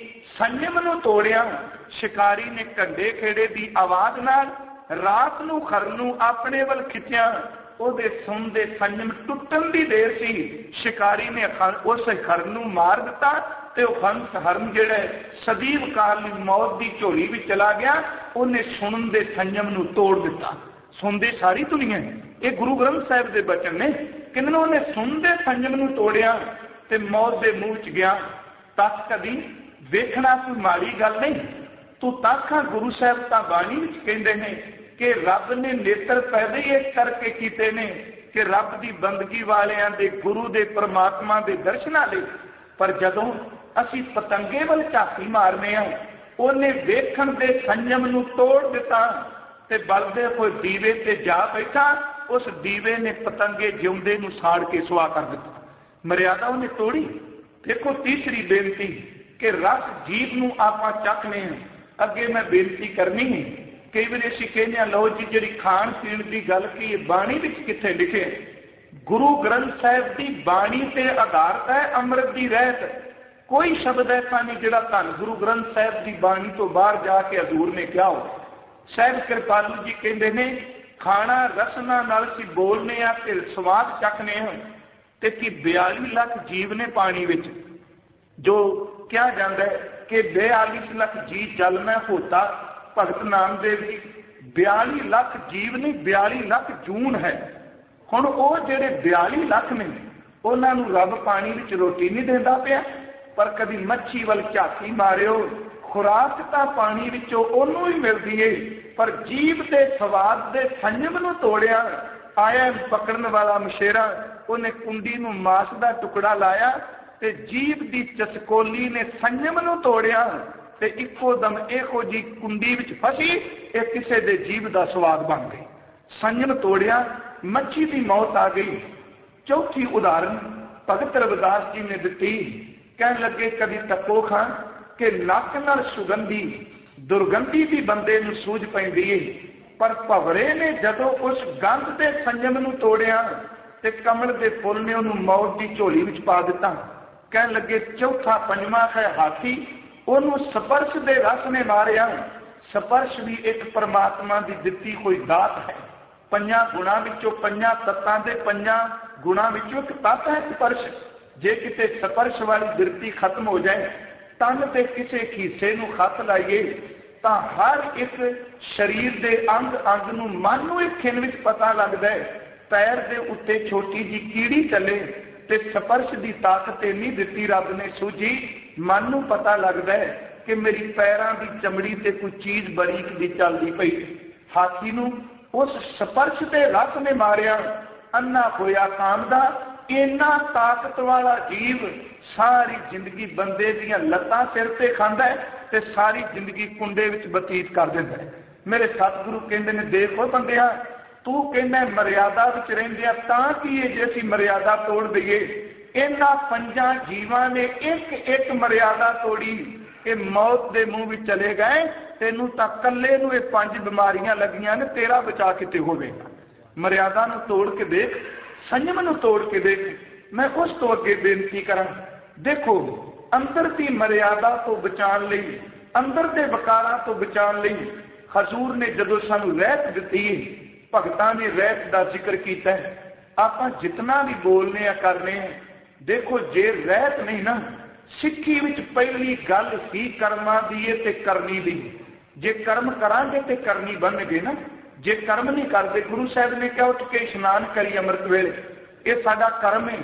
संयम नूं तोड़िया। शिकारी ने घंडे खेड़े की आवाज नाल रात नूं खरन नूं अपने वल खिंचिया, ਉਹਦੇ ਸੁਣ ਦੇ ਸੰयम ਟੁੱਟਣ ਦੀ ਦੇਰ ਸੀ। शिकारी ने उस हरण नूं मार दिता ते ਉਹ हंस हरण ਜਿਹੜਾ सदीव काल ਦੀ मौत ਦੀ ਝੋਲੀ ਵਿੱਚ चला गया, ਉਹਨੇ ਸੁਣਨ ਦੇ संयम ਨੂੰ ਤੋੜ ਦਿੱਤਾ। ਸੁਣਦੇ ਸਾਰੀ ਦੁਨੀਆ, ਇਹ ਗੁਰੂ ਗ੍ਰੰਥ ਸਾਹਿਬ ਦੇ ਬਚਨ ਨੇ। ਕਿੰਨਾਂ ਉਹਨੇ ਸੁਣ ਦੇ संयम ਨੂੰ ਤੋੜਿਆ ਤੇ ਮੌਤ ਦੇ ਮੂੰਹ 'ਚ ਗਿਆ। ਤੱਕ ਕਦੀ ਵੇਖਣਾ ਕੋਈ ਮਾੜੀ ਗੱਲ ਨਹੀਂ, ਤੂੰ ਤੱਕਾਂ ਗੁਰੂ ਸਾਹਿਬ ਤਾਂ ਬਾਣੀ ਵਿੱਚ ਕਹਿੰਦੇ ਨੇ कि रब ने नेत्र पैदा ही इस करके कीते ने कि रब की बंदगी वालियां दे गुरु दे परमात्मा दे दर्शनां लई। पर जदों असीं पतंगे वल झाकी मारने आ, उहने वेखण दे संयम नूं तोड़ दिता ते बलदे होए दीवे ते जा बैठा। उस दीवे ने पतंगे जिउंदे नूं साड़ के सुआ कर दिता। मर्यादा उहने तोड़ी। देखो तीसरी बेनती कि रस जीव नूं आपां चखने। अगे मैं बेनती करनी है, कई बार असीं कहने लो जी जी खाण पीण की गल की बाणी विच किथे लिखे। गुरु ग्रंथ साहिब की बाणी से आधारित है अमृत की रहत। कोई शब्द ऐसा नहीं जिहड़ा धन गुरु ग्रंथ साहिब की बाणी तो बाहर जाके हजूर ने कहा हो। साहिब कृपालू जी कहते हैं खाना रसना नाल सी बोलने आ ते स्वाद चखने हैं ते कि बयाली लख जीव ने पानी विच, जो कहा जाता है कि बयालीस लख जी जल में होता। भगत नामदेव जी बयाली लख जीव नहीं बयाली लख जून है। हुण वो जिहड़े बयाली लख ने उन्हां नूं रब पानी विच रोटी नहीं देंदा पिया, पर कभी मच्छी वल झाकी मारियो खुराक तां पानी विचों ओनूं ही मिलदी है। पर जीव दे स्वाद दे संयम नूं तोड़िया। आया पकड़न वाला मशेरा, उन्हें कुंडी नूं मास दा टुकड़ा लाया ते जीव दी चसकोली ने संयम नूं तोड़िया ते इको दम इहो जी कुंडी विच फसी, ये किसी दे जीव दा स्वाद बन गई। संयम तोड़िया, मच्छी की मौत आ गई। चौथी उदाहरण भगत रविदास जी ने दी। कह लगे कभी तको खां कि नक नाल सुगंधी दुर्गंधी भी बंदे नूं सूझ पैंदी है, पर भवरे ने जदों उस गंध के संयम नूं तोड़िया ते कमल के फुल ने उन्होंने मौत की झोली विच पा दिता। कह लगे चौथा पंजवां है हाथी, उन्होंने स्पर्श के रस ने मारिया। स्पर्श भी एक परमात्मा की दिती कोई दात है। पंजा गुणा विचों पंजा तत्तां दे पंजा गुणा विचों एक तत्त है स्पर्श। जे किते स्पर्श वाली बिरती खत्म हो जाए, तन ते किसी खीसे नूं खत लाइए तां हर एक शरीर के अंग अंग नूं मन नूं एक खिन विच पता लगदा है। पैर दे उत्ते छोटी जी कीड़ी चले ते स्पर्श की ताकत इन्नी दिती रब ने सूझी, मन नूं पता लगता है कि मेरी पैरों की चमड़ी से कोई चीज बड़ी की चलती पई। हाथी नूं उस स्पर्श के रस ने मारिया। अन्ना होया कामदा, इन्ना ताकत वाला जीव सारी जिंदगी बंदे दियां लत्तां सिर ते खांदा है ते सारी जिंदगी कुंडे विच बतीत कर दिंदा है। मेरे सतगुरु कहंदे ने देखो बंदिया, तू कहना मर्यादा विच रहिंदिया तां की है जे असीं मर्यादा तोड़ दईए। इन्हां पंजां जीवां ने एक एक मर्यादा तोड़ी कि मौत दे मुंह विच चले गए। तेनू तां कल्ले नूं ये पंज बीमारियां लगियां ने, तेरा बचा किते होवेगा। मर्यादा नूं तोड़ के देख, संयम नूं तोड़ के देख। मैं उस तो अगे बेनती करां, देखो अंदर की मर्यादा तो बचाने लई, अंदर के विकारां तो बचाने लई हजूर ने जदों सानूं रहत दित्ती, भगतां ने रहत का जिक्र किया है। आप जितना भी बोलने या करने हैं, देखो जे रहत नहीं ना, सिक्खी विच पहली गल ही कर्मां दी है ते करनी दी। जे कर्म करांगे ते करनी बनगे ना, जे कर्म नहीं करते, गुरु साहब ने कहा उठ के इशनान करी अमृत वेले, ये साडा कर्म है।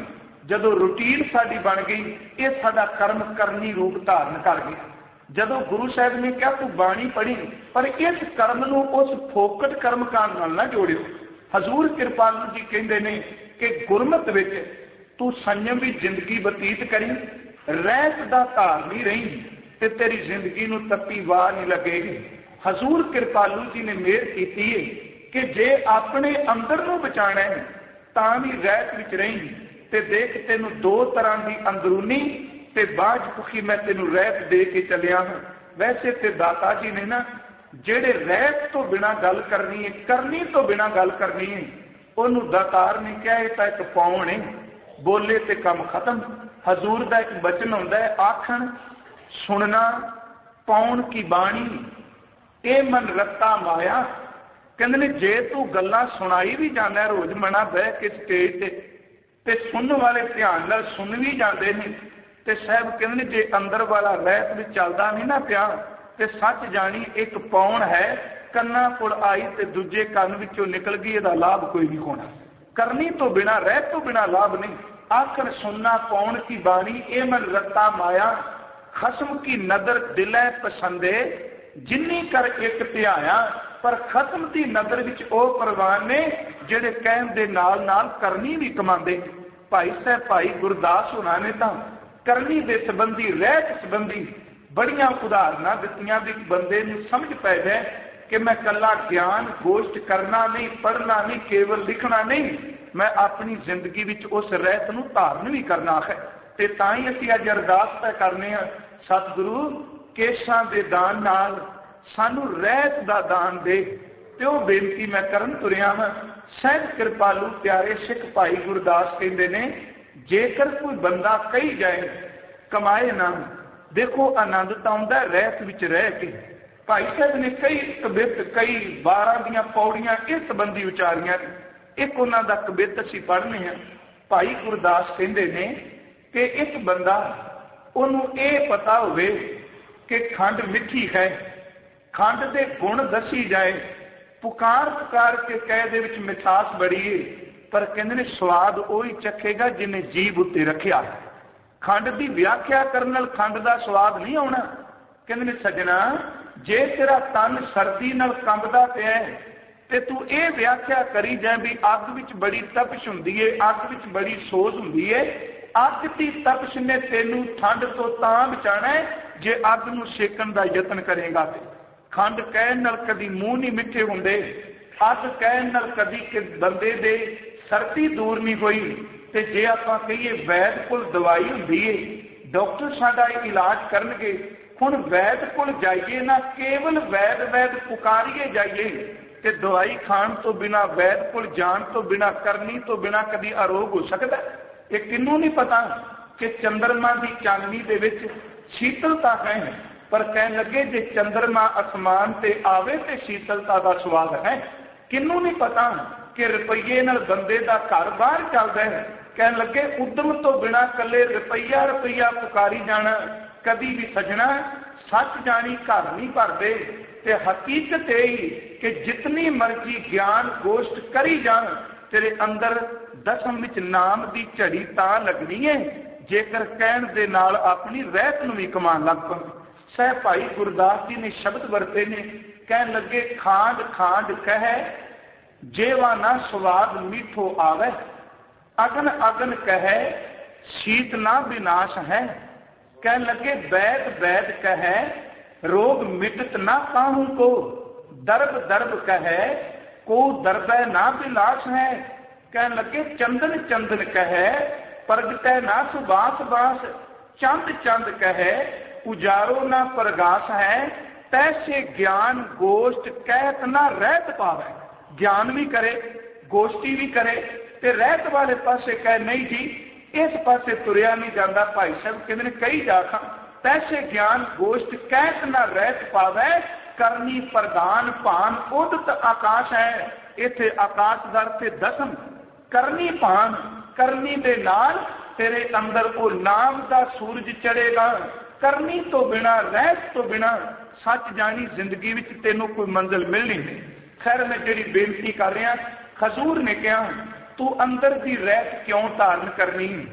जदों रूटीन साडी बन गई, ये साडा कर्म करनी रूप धारण कर गया। जदों गुरु साहब ने कहा तू बाणी पढ़ी, पर इस कर्म नूं उस फोकट कर्म कांड नाल ना जोड़ियो। हजूर कृपालू जी कहते हैं कि गुरमत विच तू संयमी जिंदगी बतीत करी, रहत दा धारनी रही ते तेरी जिंदगी नूं तपी वाह नहीं लगेगी। हजूर कृपालू जी ने मेहर की है कि जे अपने अंदर नूं बचाना है तां भी रहत विच रही ते देख तेनू दो तरह की अंदरूनी ते बाज पुखी मैं तेनू रहत दे के चलिया हाँ। वैसे ते दाता जी ने ना जेड़े रहत तो बिना गल करनी है, करनी तो बिना गल करनी है, उन्होंने दातार ने कहा यह तो एक पौन है, बोले ते काम खत्म। हजूर का एक बचन होंदा है, आखण सुनना पौन की बाणी ए मन रत्ता माया। कहते ने जे तू गल्लां सुनाई भी जाना रोज मना बह के स्टेज ते, ते सुनने वाले ध्यान नाल सुन भी जाते हैं, ते साहब कहते ने जे अंदर वाला रहत भी चलता नहीं ना पिया ते सच जानी एक पौन है कन्ना कोल आई ते दूजे कन विचों निकल गई, इहदा लाभ कोई नहीं होना। करनी तो बिना रहत तो बिना लाभ नहीं। आखिर सुनना पौन की बाणी ए मन रत्ता माया, खसम की नदर दिलै पसंदे जिन्नी कर एक ध्याया। पर खत्म की नजर विच ओ परवान ने जेड़े कहण दे नाल नाल करनी भी कमांदे। भाई साहब भाई गुरदास होना ने तां करनी दे संबंधी रहत संबंधी बड़ियां उदाहरणां दित्तियां भी बंदे नूं समझ पै जाए कि मैं कला ज्ञान गोष्ठ करना नहीं, पढ़ना नहीं, केवल लिखना नहीं, मैं अपनी जिंदगी विच उस रहत नूं धारण भी करना है। ते तां ही असीं अज अरदास तै करने आ, सतगुरु केशां दे दान नाल सानू रहत दा दान दे। ते ओह बेनती मैं करन तुरिया हां। सहज कृपालू प्यारे सिख भाई गुरदास कहते ने जेकर कोई बंदा कही जाए कमाए ना, देखो आनंद तो आउंदा रहत विच रह के। भाई साहब ने कई कबित कई बारह दियां पौड़ियां इस संबंधी उचारियां, एक उन्हां दा कबित असीं पढ़ने हैं। भाई गुरदास कहते ने कि एक बंदा उन्होंने ये पता होवे कि खंड मिठी है, खंड के गुण दसी जाए, पुकार पुकार के कह दे विच मिठास बड़ी है, पर कहते ने स्वाद वही चखेगा जिन्हें जीभ उत्ते रखिया। खंड की व्याख्या करने नाल खंड का स्वाद नहीं आना। कहते ने सजना जे तेरा तन सर्दी नाल कंबदा पिया ते तू ये व्याख्या करी जाए भी अग विच बड़ी तपश हुंदी है, अग विच बड़ी सोज हुंदी है, अग की तपश ने तेनू ठंड तो तां बचाना है जे अग नूं सेकण दा यतन करेगा। खंड कहण नाल कदी मूँह नहीं मिठे हुंदे, अग कहण नाल कदी कि बंदे दे सर्दी दूर नहीं हुई। ते जे आपां कहिए वैद कोल दवाई हुंदी है, डॉक्टर साडा इलाज करनगे, हुण वैद कोल जाइए ना, केवल वैद वैद पुकारिए जाइए ते दवाई खाण तो बिना वैद कोल जाण तो बिना करनी तो बिना कदी आरोग हो सकदा? ये किन्नू नहीं पता कि चंद्रमा की चांदनी दे विच शीतलता है, पर कहन लगे जे चंद्रमा आसमान ते आवे ते शीतलता का स्वाद है। किन्नू नहीं पता कि रुपये नाल बंदे का घर बाहर चलता है। कहन लगे उद्यम तो बिना कले रुपया रुपया पुकारी जाना कदी भी सजना सच जानी घर नहीं भरदे। ते हकीकत यही कि जितनी मर्जी ज्ञान गोष्ठ करी जान, तेरे अंदर दसम विच नाम की झड़ी तां लगनी है जेकर कहण दे नाल अपनी रहत नूं भी कमान लग पवे। सह भाई गुरदास जी ने शब्द वरते ने, कहन लगे खांड खांड कह जेवा ना स्वाद मीठो आवे, अगन अगन कह शीत ना विनाश है। कहन लगे वैद वैद कह रोग मिटत ना काहू को, दर्ब दर्ब कह को दर्ब ना विलास है। कहन लगे चंदन चंदन कह प्रगटै ना सुबास बास, चंद चंद कह उजारो ना प्रगास है। तैसे ज्ञान गोष्ठ कहत ना रहत पावे। ज्ञान भी करे गोष्ठी भी करे ते रहत वाले पासे कह नहीं जी इस पासे तुरिया नहीं जाता। भाई साहब कहते कई जाखा तैसे ज्ञान गोष्ठ कहत ना रहत पावे, करनी प्रधान भान उदत आकाश है। इथे आकाश दर से दसम करनी भान, करनी दे नाल तेरे अंदर वो नाम का सूरज चढ़ेगा। करनी तो बिना रहत तो बिना सच जानी जिंदगी विच तेनों कोई मंजिल मिलनी नहीं। खैर मैं जी बेनती कर रहा, हजूर ने कहा तू अंदर की रहत क्यों धारण करनी,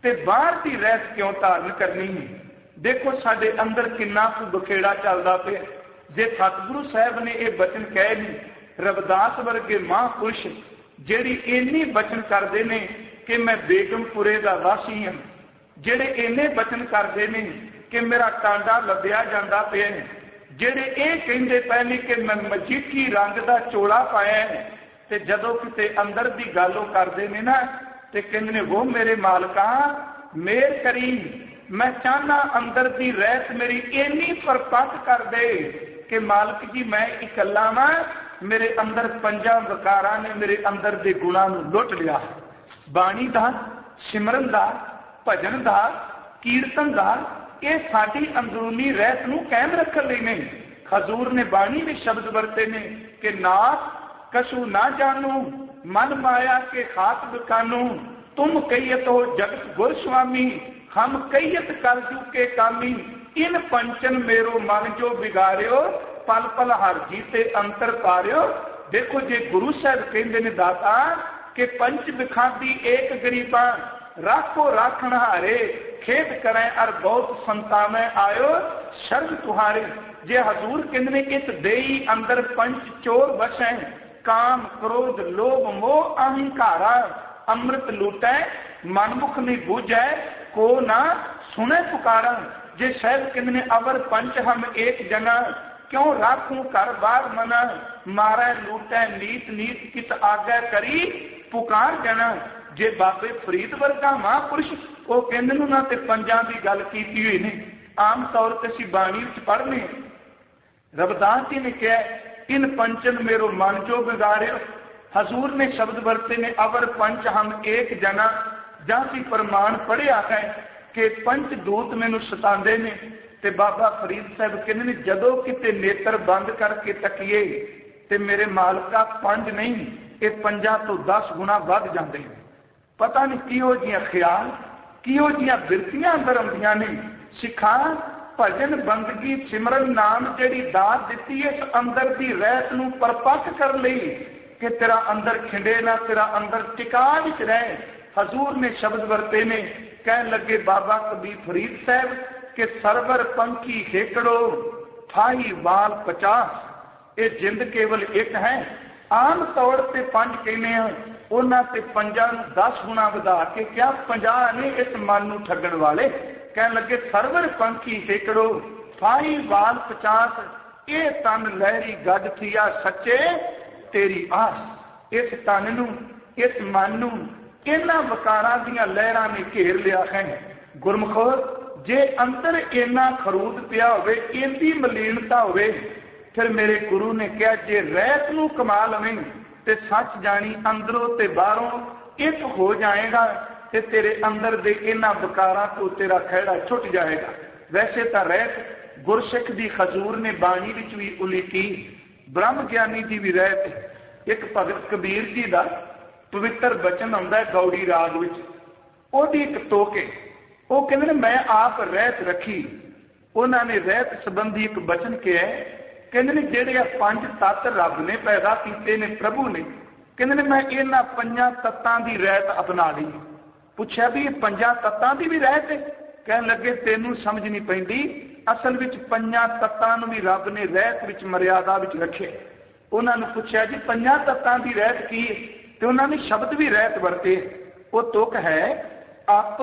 ते बाहर की रहत क्यों धारण करनी है। देखो साडे अंदर किन्ना कुछ बखेड़ा चलता पे। जे सतगुरु साहब ने यह बचन कहे नहीं, रविदास वर्गे महापुरुष जिहड़ी इन्नी बचन करते ने कि मैं बेगमपुरे का वासी हाँ, जिहड़े इन्ने बचन करते ने कि मेरा टांडा लभ्या जाता पे, जिहड़े ये कहते पे ने कि मैं मजीठी रंग का चोला पाया है, ते जदों किते अंदर की गल करते ने ना ते कहते ने वो मेरे मालका मेहर करी, मैं चाहना अंदर की रहत मेरी इन्नी परपक्क कर दे कि मालक जी मैं इकल्ला वा, मेरे अंदर पंजा वकारा ने मेरे अंदर के गुणों को लुट लिया। बाणी का, सिमरन का, भजन का, कीर्तन का, ये साडी अंदरूनी रहत नूं कायम रखण लई ने। हजूर ने बाणी में शब्द वरते ने कि नाथ कछु ना जानू मन माया के खाक बिकानू, तुम कहियत हो जगत गुर स्वामी, हम कहियत कर चुके कामी, इन पंचन मेरो मन जो बिगाड़ियो, पल पल हर जीते अंतर पारियो। देखो जे गुरु साहब कहते ने दाता कि पंच बिखादी एक गरीबा, राखो राखण हारे, खेत करें अर बहुत संतावे आयो शर्म तुहारे। जे हजूर कहते ने इस देई अंदर पंच चोर बसे, काम क्रोध लोभ मोह अहंकारा, अमृत लूटै मनमुख नहीं बूझै, को ना सुने पुकारा। जे शायद कहते अवर पंच हम एक जना, क्यों राखूं कर बार मना, मारै लूटै नीत नीत कित आगे करी पुकार जना। जे बाबे फरीद वर्गा महापुरुष वो कहते ना ते पंजां दी गल कीती हुई ने, आम तौर पर असीं बाणी विच पढ़ने रविदास जी ने कहा इन पंचन मेरो मन जो बिगाड़ियो। हजूर ने शब्द वरते ने अवर पंच हम एक जना, जासी प्रमाण पढ़िया है कि पंच दूत मैनू सतांदे ने। ते बाबा फरीद साहब कहते ने जदों किते नेत्र बंद करके तकीए ते मेरे मालका पंज नहीं ये पंजा तो दस गुणा बढ़ जाते हैं। पता नहीं किहो जिहियां ख्याल किहो जिहियां बिरतियां अंदर आउंदियां ने। सिखा भजन बंदगी सिमरन नाम जिहड़ी दात दिती इस अंदर की रहत नूं परपक्क कर लई कि तेरा अंदर खिंडे ना, तेरा अंदर टिका विच रहे। हजूर ने शब्द वरते ने, कह लगे बाबा कबीर फरीद साहब कि सरवर पंखी हेकड़ो फाही वाल पचास, ये जिंद केवल एक है। आम तौर पर पंज कहने हैं, उन्होंने पंजा दस गुणा वधा के क्या पंजाह ने इस मन नूं ठगण वाले। कह लगे सरवर पंखी हेकड़ो फाही वाल पचास, ये तन लहरी गज थिया सच्चे तेरी आस। इस तन नूं इस मन नूं इन्हां वकारां दीयां लहरां ने घेर लिया है। गुरमुखो जे अंदर इन्ना खरूद पिया होवे, इन्दी मलीनता होवे, फिर मेरे गुरु ने कहा जे रहत नूं कमा लवें ते सच जानी अंदरों ते बाहरों एक हो जाएगा ते तेरे अंदर दे इन्हां वकारां तो तेरा खैड़ा छुट जाएगा। वैसे तो रहत गुरसिख दी हजूर ने बाणी विच भी उलीकी, ब्रह्म ज्ञानी जी भी रहत। एक भगत कबीर जी का पवित्र बचन आउंदा है गौड़ी राग विच, ओहदी एक टोके वो कहते हैं मैं आप रहत रखी। उन्होंने रहत संबंधी एक बचन किया, कहते हैं जेड़े पंज तत्त रब ने पैदा किए ने प्रभु ने, कहते हैं मैं इन्हां पंजां तत्तां दी रहत अपना ली। पूछा भी पंजां तत्तां दी भी रहत है? कहन लगे तेनू समझ नहीं पैंदी, असल विच पंजां तत्तां नूं भी रब ने रहत विच मर्यादा विच रखे। उन्होंने पूछा जी पंजां तत्तां दी रहत की है? तो उन्होंने शब्द भी रहत वरते। वो तुक है अप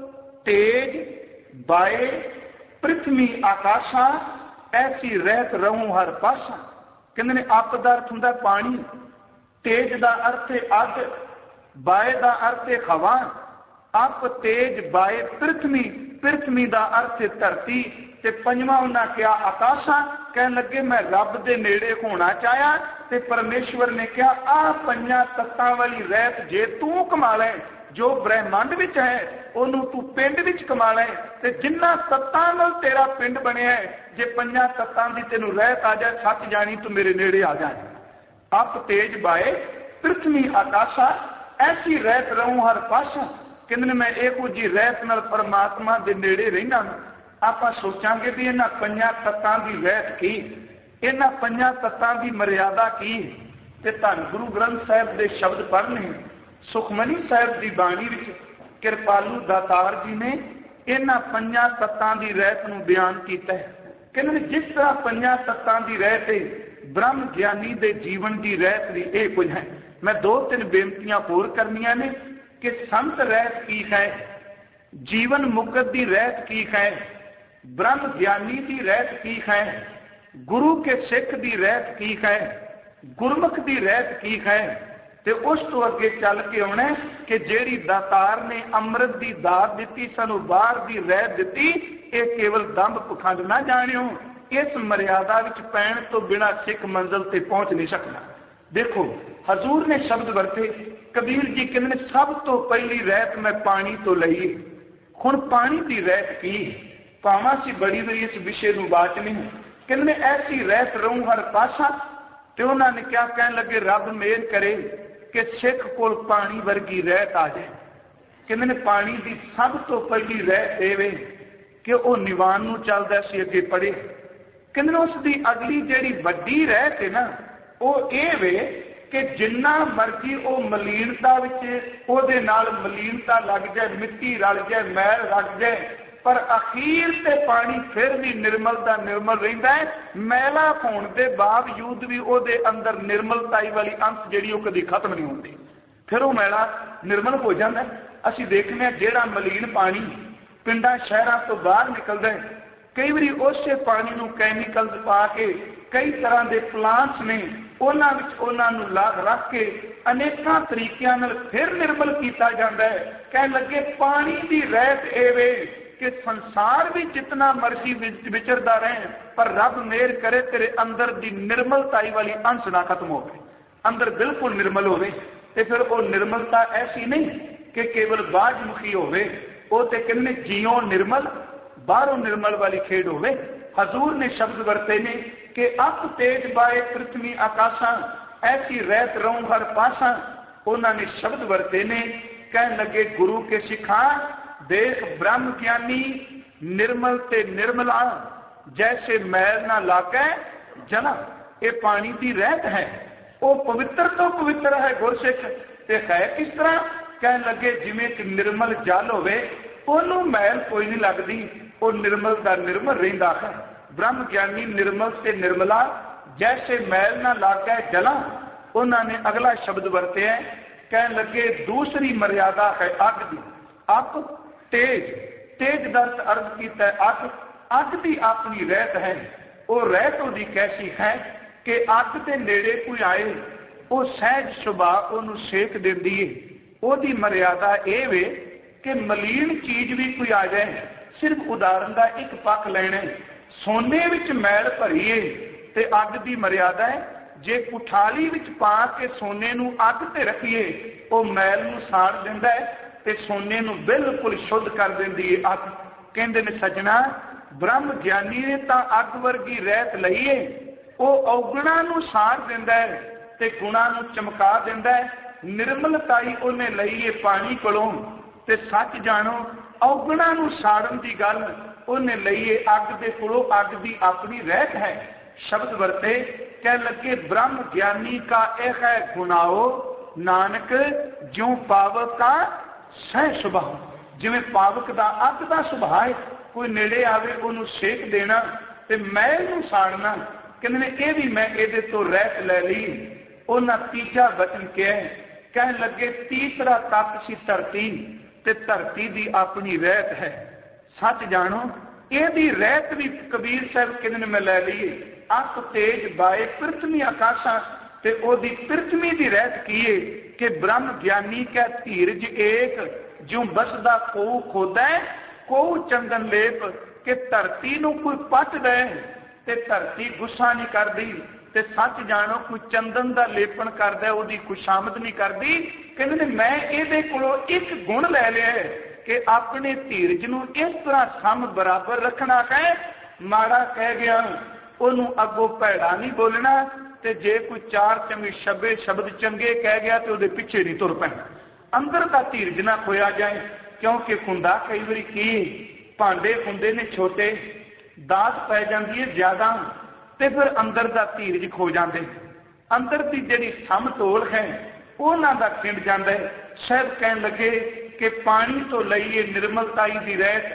तेज बाए पृथ्वी आकाशा, ऐसी रहत रहूं हर पासा। कहते ने अप दा अर्थ हुंदा पानी, तेज दा अर्थ है अग, बाए दा अर्थ है हवा, अप तेज बाए पृथ्वी, पृथ्वी दा अर्थ है धरती, ते पंजवां उन्हां कहा आकाशा। कह लगे मैं रब दे नेड़े होना चाहया ते परमेश्वर ने कहा आ पंजां तत्तां वाली रहत जे तू कमा लै, जो ब्रह्मंड विच है ओनू तू पिंड विच कमा लै, ते जिन्ना तत्तां नाल तेरा पिंड बनिया है जे पंजां तत्तां दी तैनू रहत आ जाए सच जानी तू मेरे नेड़े आ जाए। अप तेज बाए पृथ्वी आकाशा, ऐसी रहत रहूं हर पासा। कहते मैं इहो जी रहत नाल परमात्मा दे नेड़े रहिंदा। आपां सोचांगे भी इन्हां पंजां तत्तां दी रहत की, इन्हां पंजां तत्तां दी मर्यादा की, ते धन गुरु ग्रंथ साहिब दे शब्द पढ़ने सुखमनी साहिब दी बाणी विच कृपालू दातार जी ने इन्हां पंजां तत्तां दी रहत नूं बयान कीता है। कहंदे जिस तरह पंजां तत्तां दी रहत है ब्रह्म ज्ञानी दे जीवन की रहत भी यह कुछ है। मैं दो तीन बेनतियां होर करनियां ने कि संत रहत की है, जीवन मुकत की रहत की है, ब्रह्म ज्ञानी की रहत की है, गुरु के सिख की रहत की है, गुरमुख की रहत की है। ते उस तो अगे चल के आना कि जेड़ी दातार ने अमृत की दात दी सानू बाहर की रहत दी, ये केवल दंभ पखंड ना जानियो। इस मर्यादा विच पैण तो बिना सिख मंजिल ते पहुंच नहीं सकता। देखो हजूर ने शब्द वरते, कबीर जी कहते सब तो पहली रहत मैं पानी तो लई। हुण पानी की रहत की पावा सी बड़ी बड़ी इस विषय नूं बाचने कहते ऐसी रहत रहूं हर पासा। ते उन्होंने क्या कह लगे रब मेहर करे कि सिख कोल पानी वर्गी रहत आ जाए। कहते पानी की सब तो पहली रहत ये कि वह निवान नूं चलदा सी अगे पढ़े। कहते उसकी अगली जिहड़ी वड्डी रहत है ना वो ये वे कि जिन्ना मर्जी वो मलीनता विच उहदे नाल मलीनता लग जाए, मिट्टी रल जाए, मैल लग जाए, पर अखीर से पानी फिर भी निर्मल का निर्मल रहिंदा है। मैला होने के बावजूद भी उहदे अंदर निर्मलताई वाली अंश जिहड़ी वो कभी खत्म नहीं होती, फिर वो मैला निर्मल हो जाता है। असीं देखने जिहड़ा मलीन पानी पिंडां शहरां तो बाहर निकलदा है, कई बारी उसे पानी नूं कैमिकल पा के कई तरह के प्लांट्स ने उन्हां विच उन्हां नूं लाग रख के अनेकां तरीकिਆਂ नाल फिर निर्मल किया जाता है। कह लगे पानी की रहत एवे कि संसार भी जितना मर्जी विचरदा रहे पर रब मेहर करे तेरे अंदर की निर्मलताई वाली अंश ना खत्म हो गए, अंदर बिल्कुल निर्मल हो। फिर वो निर्मलता ऐसी नहीं कि केवल बाजमुखी होवे, वो तो कहने जियो निर्मल बाहरों निर्मल वाली खेड होवे। हजूर ने शब्द वरते ने कि अप तेज बाए पृथ्वी आकाशा ऐसी रहत रहूं हर पासा। उन्होंने शब्द वरते ने कह लगे गुरु के सिखा देख ब्रह्म ज्ञानी निर्मल ते निर्मला जैसे मैल ना लाके जना। ये पानी की रहत है, वो पवित्र तो पवित्र है गुरसिख ते है किस तरह। कह लगे जिमें कि निर्मल जल होवे ओनू मैल कोई नहीं लगती, वो निर्मल का निर्मल रहिंदा है। ब्रह्म ज्ञानी निर्मल से निर्मला जैसे मैल ना लाके जला। उन्होंने अगला शब्द वरते है, कह लगे दूसरी मर्यादा है अग दी। अग तेज तेज दर्द अर्ज किया अग अग की अपनी रहत है। वो रहत उसकी कैसी है कि अग के नेड़े कोई आए वो सहज सुभाव उन्होंने सेक देती है। उसकी मर्यादा ये वे कि मलीन चीज भी कोई आ जाए, सिर्फ उदाहरण का एक पक्ष लेना, सोने विच मैल भरीए ते अग की मर्यादा है जे कुठाली विच पा के सोने नूं अग ते रखिए वो मैल नूं साड़ दिंदा है ते सोने नूं बिल्कुल शुद्ध कर दिंदी है अग। कहंदे ने सजना ब्रह्म ज्ञानी ने तां अग वर्गी रहत लई है, वो औगुणा नूं साड़ दिंदा है ते गुणा नूं चमका दिंदा है। निर्मलताई उन्हें लई है पानी कोलों ते सच जानो औगुणा नूं साड़न की गल उन्हें लई है अग दे कोलों। अग की अपनी रहत है। शब्द वरते कह लगे ब्रह्म ज्ञानी का एक है गुनाओ नानक ज्यों पावक का सह सुभाव। जिवें पावक का अग का सुभाव है, कोई नेड़े आवे उन्होंने सेक देना ते मैल नूं साड़ना। कहते ये भी मैं ये तो रहत लै ली। उन्हें तीजा वचन कह कह लगे तीसरा तत्त सी धरती ते धरती की अपनी रहत है। सच जानो यदी रहत भी कबीर साहब कहते मैं लै ली। अक तेज बाए पृथ्वी आकाशा ते ओदी पृथ्वी की रहत की है कि ब्रह्म ज्ञानी का धीरज एक जो बसदा को खोदा को चंदन लेप कि धरती नूं कोई पट दे ते धरती गुस्सा नहीं करती ते सच जानो कोई चंदन का लेपन करदा ओदी खुशामद नहीं करती। कहते मैं ये कोलों एक गुण लै लिया कि अपने धीरज नूं इस तरह सम बराबर रखना है। माड़ा कह गया उन्होंने अगों भैड़ा नहीं बोलना ते जे कोई चार चंगे शब्बे शब्द चंगे कह गया तो उहदे पिछे नहीं तुर पैना। अंदर का धीरज ना खोया जाए क्योंकि हुंदा कई बारी की भांडे हुंदे ने छोटे दात पै जाती है ज्यादा ते फिर अंदर का धीरज खो जाते। अंदर की जिहड़ी सम तोल है उन्हां दा खिंड जाता है। शायद कह लगे कि पानी तो लईए निर्मलताई दी रहत,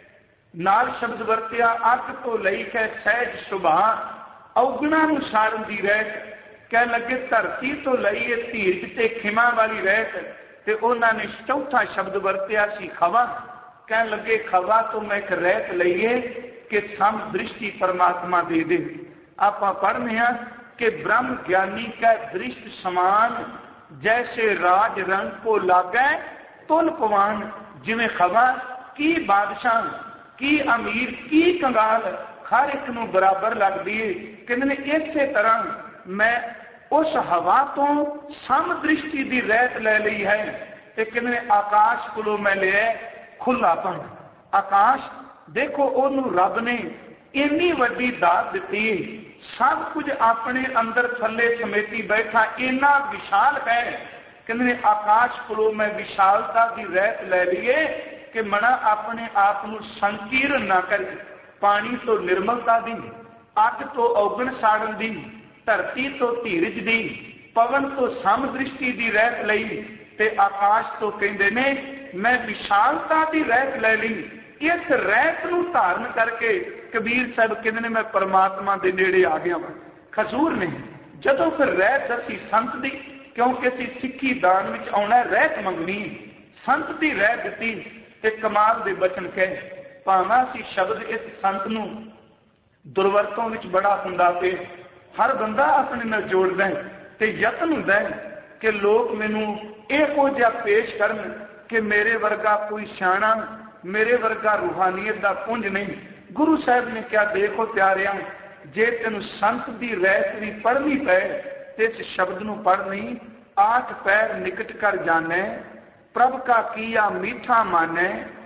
नाल शब्द वरतिया अग तो लई के सहज सुभा औगुणा नूं साड़न दी रहत। कह लगे धरती तो लईए धीरज ते खिमा वाली रहत, ते उन्हां ने चौथा शब्द वरतिया सी खवा। कह लगे खवा तो मैं एक रहत लईए कि सम दृष्टि परमात्मा दे दे। आपां पढ़ने हैं कि ब्रह्म ज्ञानी का दृष्टि समान, जैसे राज रंग को लागे तुल पवान। जिवें खवा की बादशाह की अमीर की कंगाल हर एक नूं बराबर लगदी है। कहंदे इसे तरह मैं उस हवा तो सम दृष्टि की रहत ले ली है। ते कहंदे आकाश कोलों मैं लिया खुलापन। आकाश देखो ओनू रब ने इन्नी वड्डी दात दिती, सब कुछ अपने अंदर थले समेटी बैठा, इन्ना विशाल है। कहंदे आकाश कोलों मैं विशालता की रहत ले लीए कि मना अपने आप नूं संकीर्ण ना करे। पानी तो निर्मलता दी, अग तो औगण साड़न दी, धरती तो धीरज दी, पवन तो सम दृष्टि की रहत लई, ते आकाश तो कहंदे ने मैं विशालता की रहत ले ली। इस रहत नूं धारण करके कबीर साहब कहंदे ने मैं परमात्मा दे नेड़े आ गया वां। कसूर नहीं जदों फिर रहत दसी संत दी, क्योंकि असीं सिੱਖੀ दान विच आउणा रहत मंगनी, संत दी रहत दित्ती ते कमाल दे बचन कहे। भावां असीं शब्द इस संत नूं दुर्वरतों विच बड़ा हुंदा पे हर बंदा अपने नाल जोड़दा है ते यतन हुंदा है कि लोग मैनूं इहो जिहा पेश करन कि मेरे वर्गा कोई सियाणा, मेरे वर्गा रूहानियत का पुंज नहीं। गुरु साहब ने क्या देखो प्यारिया, जे तेन संत की रहत भी पढ़नी पै ते इस शब्द नूं पढ़ नहीं। आठ पैर निकट कर जाने प्रभ का किया मीठा माने,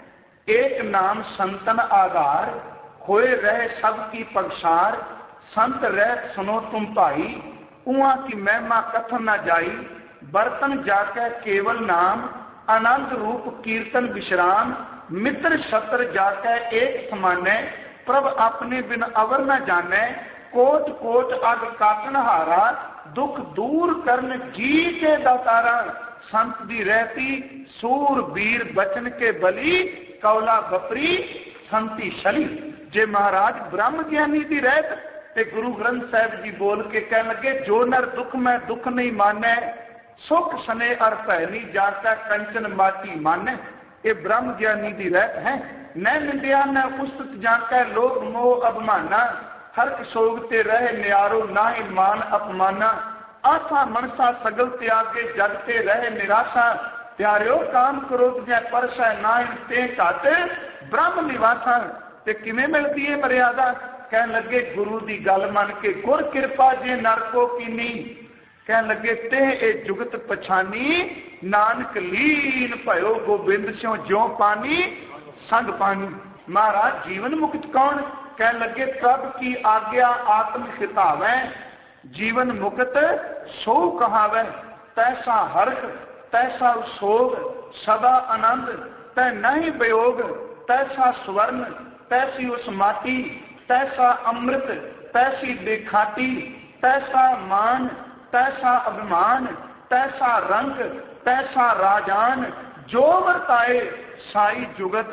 एक नाम संतन आधार होए रहे सबकी पगसार। संत रहत सुनो तुम भाई, उहाँ की महिमा कथन न जाई। बर्तन जाके केवल नाम, आनंद रूप कीर्तन विश्राम। मित्र शत्र जाके एक समाने, प्रभ अपने बिन अवर न जाने। कोट कोट अग काटन हारा, दुख दूर करन जी के दातारा। संत दी रहती सूर बीर बचन के बली, कौला बपरी संती शली। जे महाराज ब्रह्म ज्ञानी दी रहत ते गुरु ग्रंथ साहिब जी बोल के कह लगे, जो नर दुख में दुख नहीं माने, सुख सने अर भैनी जाता कंचन माटी माने। ये ब्रह्म ज्ञानी की रहत है। न निंदिया न उस्तत जाके लोग मोह अभिमाना, हर सोगते रहे न्यारो ना ही मान अपमाना। आशा मनसा सगल त्यागे जगते रहे निराशा। प्यारियो काम क्रोध जै परसा ना ते घट ब्रह्म निवासा। ते किवें मिलदी है मर्यादा, कह लगे गुरु की गल मन के गुर कृपा जे नर को कीनी। कह लगे ते ए जुगत पछानी, नानक लीन भयो गोबिंद स्यों ज्यों पानी संग पानी। महाराज जीवन मुक्त कौन, कह लगे प्रभ की आज्ञा आत्म खितावै। जीवन मुक्त सो कहावै, तैसा हर्ष तैसा सोग सदा आनंद। तै नहीं वियोग तैसा स्वर्ण, तैसी उस माटी। तैसा अमृत तैसी बेखाटी, तैसा मान तैसा अभिमान। तैसा रंग तैसा राजान, जो वर्ताए साई जुगत।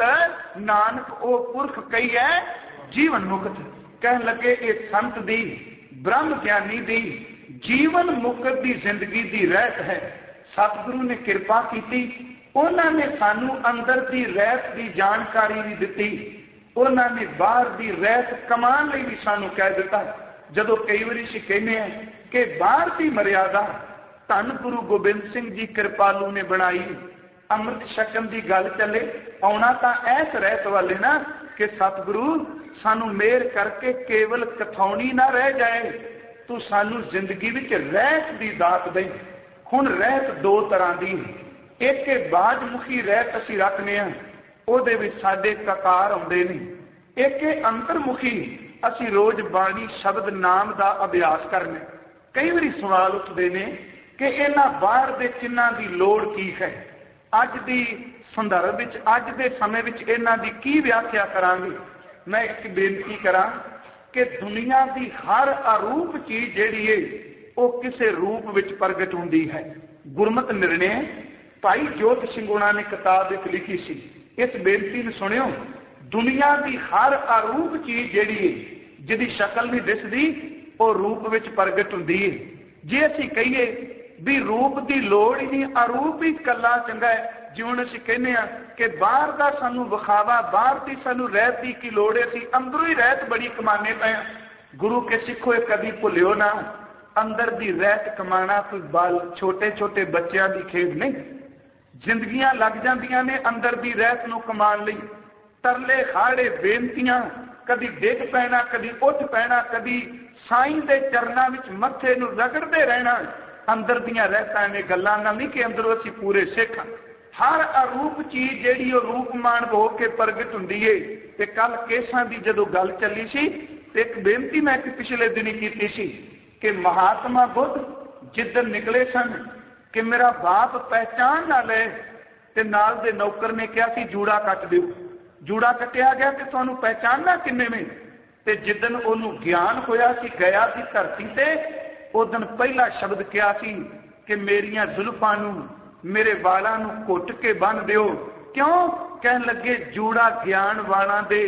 नानक ओ पुरख कही है जीवन मुक्त। कह लगे ये संत दी ब्रह्म ज्ञानी दी जीवन मुक्त दी जिंदगी दी रहत है। सतगुरु ने कृपा की, उन्होंने सानू अंदर दी रहत दी जानकारी भी दी, उन्होंने बाहर दी रहत कमान लई भी सानू कह दिता। जदों कई बार असीं कहने हैं कि बाहर की मर्यादा धन गुरु गोबिंद सिंह जी कृपालू ने बनाई, अमृत छकन की गल चले, आना तो ऐस रहत वाले ना कि सतगुरु सानू मेहर करके केवल कथौनी ना रह जाए, तू सानू जिंदगी विच रहत की दात दे। हुण रहत दो तरह की, एक बाजमुखी रहत असीं रखने हैं, ਉਹਦੇ ਵਿੱਚ ਸਾਡੇ ਕਕਾਰ ਆਉਂਦੇ ਨੇ। ਇੱਕ ਅੰਤਰਮੁਖੀ ਅਸੀਂ ਰੋਜ਼ ਬਾਣੀ ਸ਼ਬਦ ਨਾਮ ਦਾ ਅਭਿਆਸ ਕਰਨਾ। ਕਈ ਵਾਰੀ ਸਵਾਲ ਉੱਠਦੇ ਨੇ ਕਿ ਇਹਨਾਂ ਬਾਹਰ ਦੇ ਚਿੰਨ੍ਹਾਂ ਦੀ ਲੋੜ ਕੀ ਹੈ। ਅੱਜ ਦੀ ਸੰਦਰਭ ਵਿੱਚ ਅੱਜ ਦੇ ਸਮੇਂ ਵਿੱਚ ਇਹਨਾਂ ਦੀ ਕੀ ਵਿਆਖਿਆ ਕਰਾਂਗੇ। ਮੈਂ ਇੱਕ ਬੇਨਤੀ ਕਰਾਂ ਕਿ ਦੁਨੀਆ ਦੀ ਹਰ ਅਰੂਪ ਚੀਜ਼ ਜਿਹੜੀ ਹੈ ਉਹ ਕਿਸੇ ਰੂਪ ਵਿੱਚ ਪ੍ਰਗਟ ਹੁੰਦੀ ਹੈ। ਗੁਰਮਤਿ ਨਿਰਣੇ भाई जोत सिंगोना ने किताब एक लिखी सी, इस बेनती में सुनियो, दुनिया की हर अरूप चीज जिहड़ी है जिहदी शक्ल नहीं दिसदी वो रूप विच प्रगट हुंदी है। जे असीं कहिए भी रूप की लोड़ ही नहीं, अरूप ही कला चंगा है। जिवें असीं कहने आ कि बाहर का सानू विखावा, बाहर की सानू रहत की की लोड़ है, असीं अंदरों ही रहत बड़ी कमाने पे। गुरु के सिखो कभी भुलियो ना, अंदर दी रहत कमाना कोई बाल छोटे छोटे बच्चों की खेड नहीं। जिंदगियां लग जांदियां ने अंदर दी रहत नूं कमान लई, तरले खाड़े बेनतियां, कभी डिग पैना, कभी उठ पैना, कभी साईं दे चरनां विच मत्थे नूं रगड़दे रहना। अंदर दियां रहतां ने गल्लां नाल नहीं कि अंदरों असीं पूरे सिख। हर अरूप चीज जिहड़ी वो रूपमान हो के प्रगट हुंदी है। ते कल केसां दी जदों गल चली सी ते एक बेनती मैं एक पिछले दिनी कीती सी कि महात्मा बुद्ध जिद्दन निकले सन कि मेरा बाप पहचान ना ले, ते नाल दे नौकर ने कहा सी जूड़ा कट दिओ। जूड़ा कटिया गया कि तुहानूं पहचानना किन्ने में। ते जिद्दन ओनूं ज्ञान होया सी गया सी धरती ते, उदन पहला शब्द कहा सी कि मेरियां जुल्फां नूं, मेरे वालां नूं घुट के बन दिओ। क्यों? कहन लगे जूड़ा ज्ञान वाला दे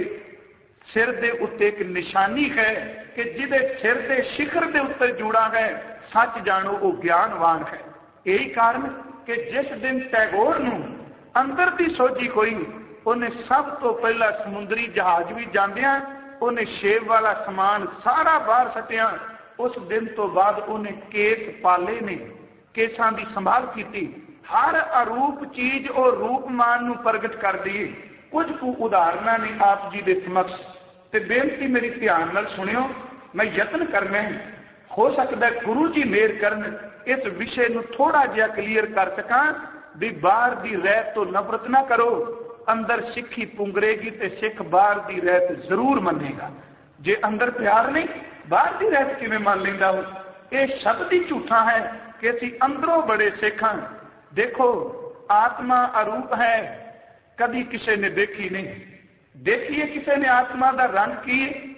सिर दे उत्ते एक निशानी है कि जिहदे सिर दे शिखर दे उत्ते जूड़ा है, सच जानो वो ज्ञानवान है। यही कारण कि जिस दिन टैगोर नूं अंदर दी सोझी होई, उन्हें सब तो पहला समुद्री जहाज भी जांदियां उन्हें शेव वाला समान सारा बाहर सटिया। उस दिन तो बाद उन्हें केस पाले ने, केसां दी संभाल की। हर अरूप चीज और रूपमान नूं प्रगट कर दी। कुछ कु उदाहरणा ने आप जी दे समक्ष, ते बेनती मेरी ध्यान नाल सुनियो, मैं यत्न करना है, हो सकता है गुरु जी मेहर करन इस विषय नूं थोड़ा जिहा क्लीयर कर सकां भी बाहर दी रहत तो नफरत ना करो, अंदर सिक्खी पुंगरेगी ते सिख बाहर दी रहत जरूर मनेगा। जे अंदर प्यार नहीं बाहर दी रहत किवें मान लैंदा हो? यह शब्द ही झूठा है कि असीं अंदरों बड़े सिख हां। देखो आत्मा अरूप है, कभी किसी ने देखी नहीं। देखिए किसी ने आत्मा का रंग की,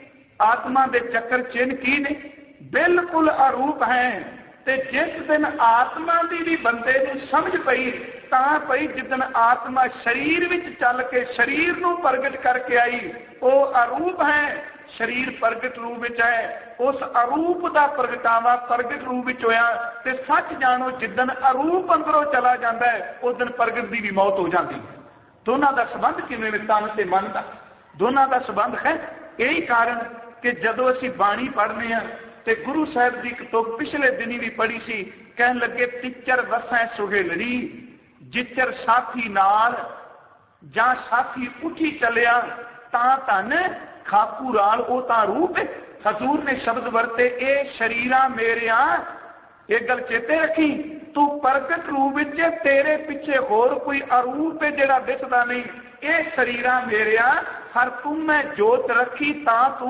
आत्मा के चक्कर चिन्ह की नहीं, बिल्कुल अरूप है। ते जिस दिन आत्मा की भी बंदे नूं समझ पई तां पई जिदन आत्मा शरीर विच चल के शरीर नूं प्रगट करके आई, वो अरूप है। शरीर प्रगट रूप विच है, उस अरूप का प्रगटावा प्रगट रूप विच होया। ते सच जानो जिदन अरूप अंदरों चला जाता है उस दिन प्रगट की भी मौत हो जाती है। दोनों का संबंध किवें तन ते मन का दोनों का संबंध है। यही कारण कि जदों असीं बाणी पढ़ने हैं ते गुरु साहब की तुक पिछले दिनी भी पढ़ी सी, कहन लगे तिचर वसै सुहेलड़ी, जिचर साथी नाल जां साथी उठी चलिया तां धन खाकू राल, ओ तां रूप। हजूर ने शब्द वरते ए शरीरा मेरिया, एक गल चेते रखी, तू प्रगट रूप विच तेरे पिछे होर कोई अरूप है जिहड़ा दिसदा नहीं। ए शरीरा मेरिया हर तू मैं जोत रखी तां तू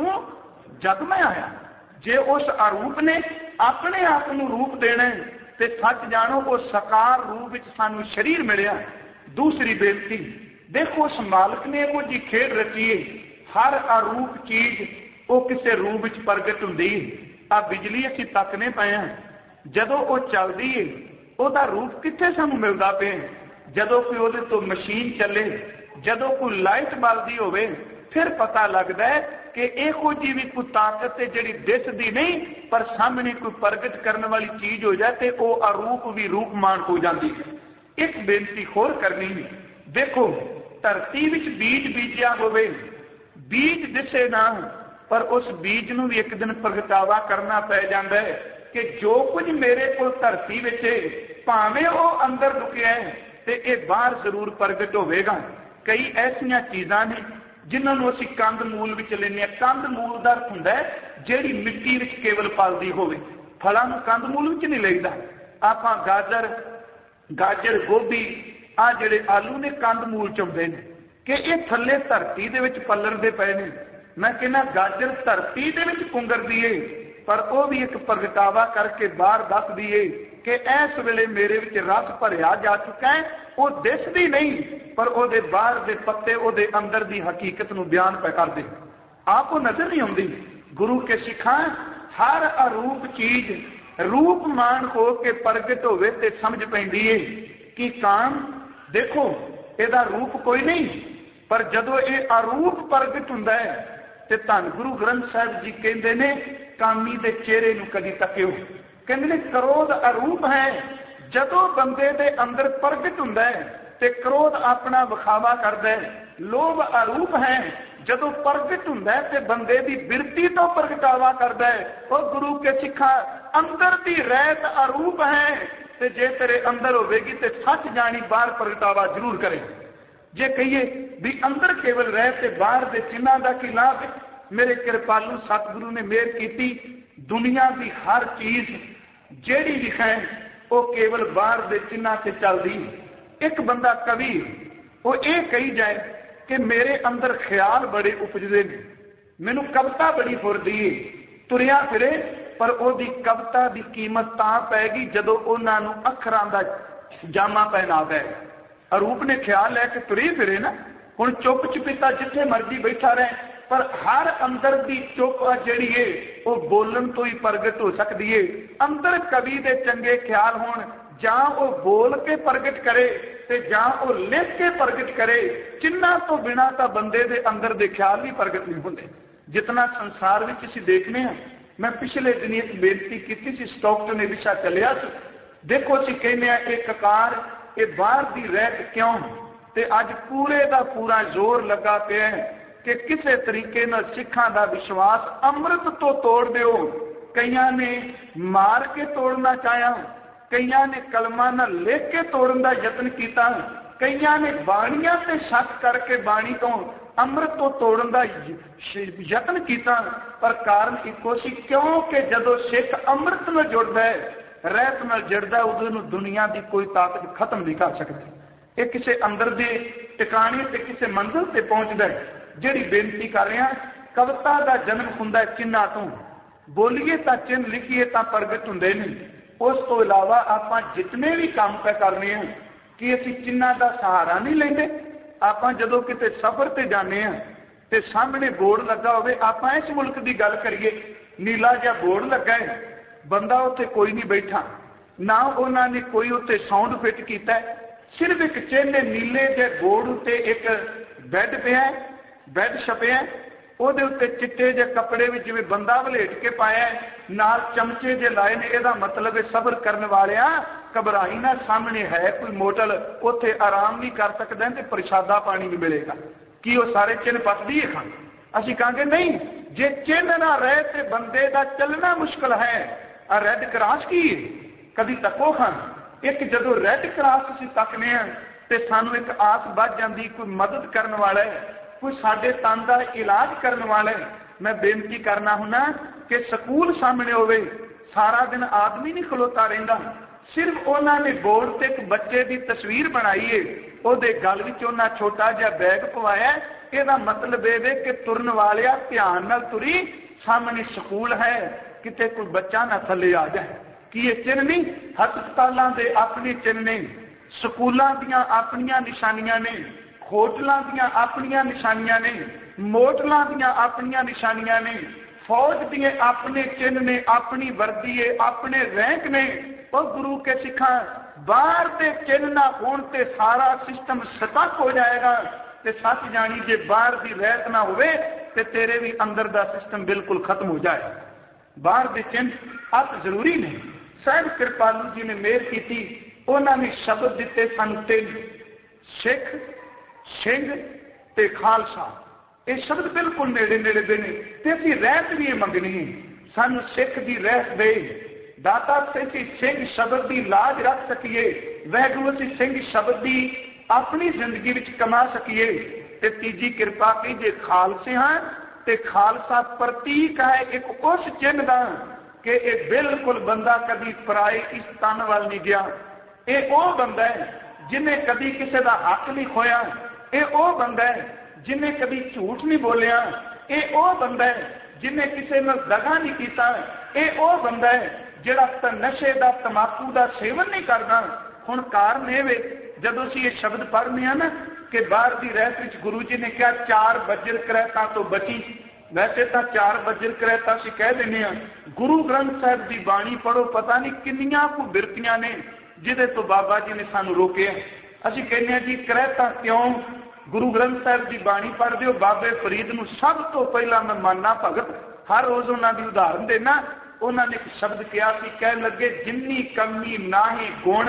जग में आया। जे उस अरूप ने अपने आप नूं रूप देना ते सच जानो वो सकार रूप विच सानू शरीर मिलिया। दूसरी बेनती, देखो उस मालिक ने वो जी खेड रची है, हर अरूप चीज वो किसी रूप विच प्रगट हुंदी है। आ बिजली असीं तकने पए हां, जदों वो चलदी है ਉਹਦਾ रूप कित्थे सानू मिलदा पे? जदों कोई ਉਹਦੇ ਤੋਂ मशीन चले, जदों कोई लाइट बलदी होवे, फिर पता लगता है कि ਇਹੋ जी भी कोई ताकत है जिहड़ी दिसदी नहीं पर सामने कोई प्रगट करने वाली चीज हो जाए तो वह अरूप भी रूपमान हो जाती है। एक बेनती होर करनी है, देखो धरती विच बीज बीजिया होवे, बीज दिसे ना पर उस बीज नूं भी एक दिन प्रगटावा करना पै जांदा है कि जो कुछ मेरे को धरती विच भावें वो अंदर लुकिया है तो यह बाहर जरूर प्रगट होवेगा। कई ऐसिया चीज़ां ने जिन्होंने असीं कंद मूल विच लैंदे, कंद मूल दा अर्थ हुंदा है जिहड़ी मिट्टी विच केवल पलदी होवे। फलां नूं कंद मूल विच नहीं लईदा। आपां गाजर गाजर गोभी आ जिहड़े आलू ने कंद मूल च आउंदे ने कि ये थल्ले धरती दे विच पलरदे पए ने। मैं कहना गाजर धरती दे विच कुंगरदी है पर वह भी एक प्रगटावा करके बाहर दस दिए कि इस वेले मेरे विच रस भरिया जा चुका है। वो दिसदी नहीं पर ਉਹਦੇ बाहर दे पत्ते ਉਹਦੇ अंदर दी हकीकत नूं बयान पे कर दे, आप वो नजर नहीं आउंदी। गुरु के सिखां हर अरूप चीज रूपमान हो के प्रगट होवे ते समझ पैंदी है। कि काम देखो ਇਹਦਾ रूप कोई नहीं, पर जदों ये अरूप प्रगट हुंदा है ते धन गुरु ग्रंथ साहिब जी कहते ने कामी दे चेहरे नूं कदी तकियो, कहते ने क्रोध अरूप है। जदों बंदे दे अंदर प्रगट हुंदा है ते क्रोध अपना विखावा करदा है। लोभ अरूप है, जदों प्रगट हुंदा है ते बंदे दी बिरती तो प्रगटावा करदा है। और गुरु के सिखा अंदर दी रहत अरूप है, ते जे तेरे अंदर होवेगी ते सच जानी बाहर प्रगटावा जरूर करे। जे कहिए भी अंदर केवल रह ते बाहर दे चिन्हां दा की लाभ, मेरे कृपालू सतगुरु ने मेहर कीती, दुनिया की हर चीज जेड़ी भी है वो केवल बाहर दे चिन्हां ते चलदी। एक बंदा कवि वो ये कही जाए कि मेरे अंदर ख्याल बड़े उपजदे ने, मैनू कविता बड़ी फुरदी है, तुरिया फिरे पर ओदी कविता की कीमत तां पैगी जदों उन्हां नूं अखरां दा जामा पहनावे। अरूप ने ख्याल लैके तुरी फिरे ना, हुण चुप चुपीता जिथे मर्जी बैठा रहे, पर हर अंदर की चुप जिहड़ी है वो बोलन तो ही प्रगट हो सकती है। अंदर कवि दे चंगे ख्याल होण, जां वो बोल के प्रगट करे ते जां वो लिख के प्रगट करे। चिन्हां तो बिना तो बंदे दे अंदर दे ख्याल भी प्रगट नहीं होंदे। जितना संसार में असीं देखने हैं, मैं पिछले दिन एक बेनती की सी, स्टॉकटन ने विषा चलिया सी, देखो असीं कहने एक कार ये बाहर की रहत क्यों, ते अज पूरे का पूरा जोर लगा पिया कि किसी तरीके नाल सिखां दा विश्वास अमृत तो तोड़ दिओ। कईयां ने मार के तोड़ना चाहा, कईयां ने कलमां नाल लिख के तोड़न का यत्न किया, कईयां ने बाणियां ते शक करके बाणी तो अमृत तो तोड़न का यत्न किया। पर कारण इको सी, क्योंकि जदों सिख अमृत नाल जुड़दा है, रहत नाल जुड़दा, उदों दुनिया की कोई ताकत खत्म नहीं कर सकती। ये किसी अंदर दे टिकाणे ते किसी मंजिल ते पहुंचदा है। जिहड़ी बेनती कर रहा, कविता का जन्म हुंदा है चिन्हां तो, बोलीए तो चिन्ह, लिखीए तो प्रगट हुंदे ने। उस तो इलावा आपां जितने भी काम पे करने हैं कि असीं चिन्हां का सहारा नहीं लेंदे। आपां जदों किते सफर ते जाने हैं ते सामने बोर्ड लगा होवे, आपां इस मुल्क की गल करिए, नीला जिहा बोर्ड लगा है, बंदा उत्थे कोई नहीं बैठा, ना उन्होंने कोई उत्थे साउंड फिट किया, सिर्फ एक चिन्ह नीले जे बोर्ड उत्ते एक बैड पिया, बैड छपिया, ਉਹਦੇ ਉੱਤੇ चिट्टे जे कपड़े में जिवें बंदा वलेट के पाया, नाल चमचे जे लाए ने। ਇਹਦਾ मतलब है सबर करने वालिया घबराई ना, सामने है कोई मोटल, उत्थे आराम नहीं कर सकदा ते प्रशादा पानी भी मिलेगा। कि वो सारे चिन्ह पसदी है खान? असीं कहांगे नहीं, जे चिन्ह ना रहे ते बंदे दा चलना मुश्किल है। आ रैड क्रॉस की कदी तको खान? एक जदों रैड क्रॉस असीं तकने आ ते सानू एक आस बच जांदी, कोई मदद करने वाला है, कोई साडे तन का इलाज करने वाला है। मैं बेनती करना हुना कि स्कूल सामने होवे, सारा दिन आदमी नहीं खलोता रहिंदा, सिर्फ उन्होंने बोर्ड ते एक बच्चे की तस्वीर बनाई है, उहदे गल विच उन्हां छोटा जिहा बैग पवाया। ਇਹਦਾ मतलब ये कि तुरन वालिया ध्यान नाल तुरी, सामने स्कूल है, किते कोई बच्चा ना थले आ जाए। कि ये चिन्ह नहीं? हस्पतालों के अपने चिन्ह ने, स्कूलों दियां अपनियां निशानियां ने, होटलों दियां अपनियां निशानियां ने, मोटलों दियां अपनियां निशानियां ने, फौज दिए अपने चिन्ह ने, अपनी वर्दी है, अपने रैंक ने। और गुरु के सिखा बाहर के चिन्ह ना होण ते सारा सिस्टम सतक हो जाएगा। ते सच जानी जे बाहर की रहत ना होवे ते तेरे भी अंदर का सिस्टम बिल्कुल खत्म हो जाए। बाहर के चिन्ह अत जरूरी ने। साहिब कृपालू जी ने मेहर की, उन्होंने शब्द दिते सन तीन, सिख, सिंह ते खालसा। ये शब्द बिल्कुल नेड़े नेड़े दे ने ते असीं रहत भी मंगनी है। सानू सिख की रहत दे दाता, से सिंह शब्द की लाज रख सकीए, वैगुरू असीं सिंह शब्द की अपनी जिंदगी विच कमा सकीए। ते तीजी कृपा की जे खालसे हाँ ते खालसा प्रतीक है एक उस चिन्ह का कि यह बिल्कुल बंदा कभी पराए इस तन वाल नहीं गया। ये वो बंदा है जिन्हें कभी किसी का हक नहीं खोया। ये वो बंदा है जिन्हें कभी झूठ नहीं बोलिया। ये वो बंदा है जिन्हें किसी ने दगा नहीं किया। ये वो बंदा है जिहड़ा नशे का तंबाकू का सेवन नहीं करता। हुण कारण ये जदों असीं ये शब्द पढ़ने हैं ना कि बाहर की रहत विच गुरु जी ने कहा चार वज्र करैता तो बची। वैसे तो चार वज्र करैता असीं कह देने हैं। गुरु ग्रंथ साहिब की बाणी पढ़ो, पता नहीं किन्नियां को बिरतियां ने जिहदे तो बाबा जी ने सानू रोके। असीं कहने जी करैता क्यों? गुरु ग्रंथ साहिब की बाणी पढ़ दिओ। बाबे फरीद नूं सब तो पहला मैं मानना भगत, हर रोज़ उन्होंने उदाहरण देना। उन्होंने एक शब्द कहा कि कह लगे जिन्नी कमी नाहे गुण,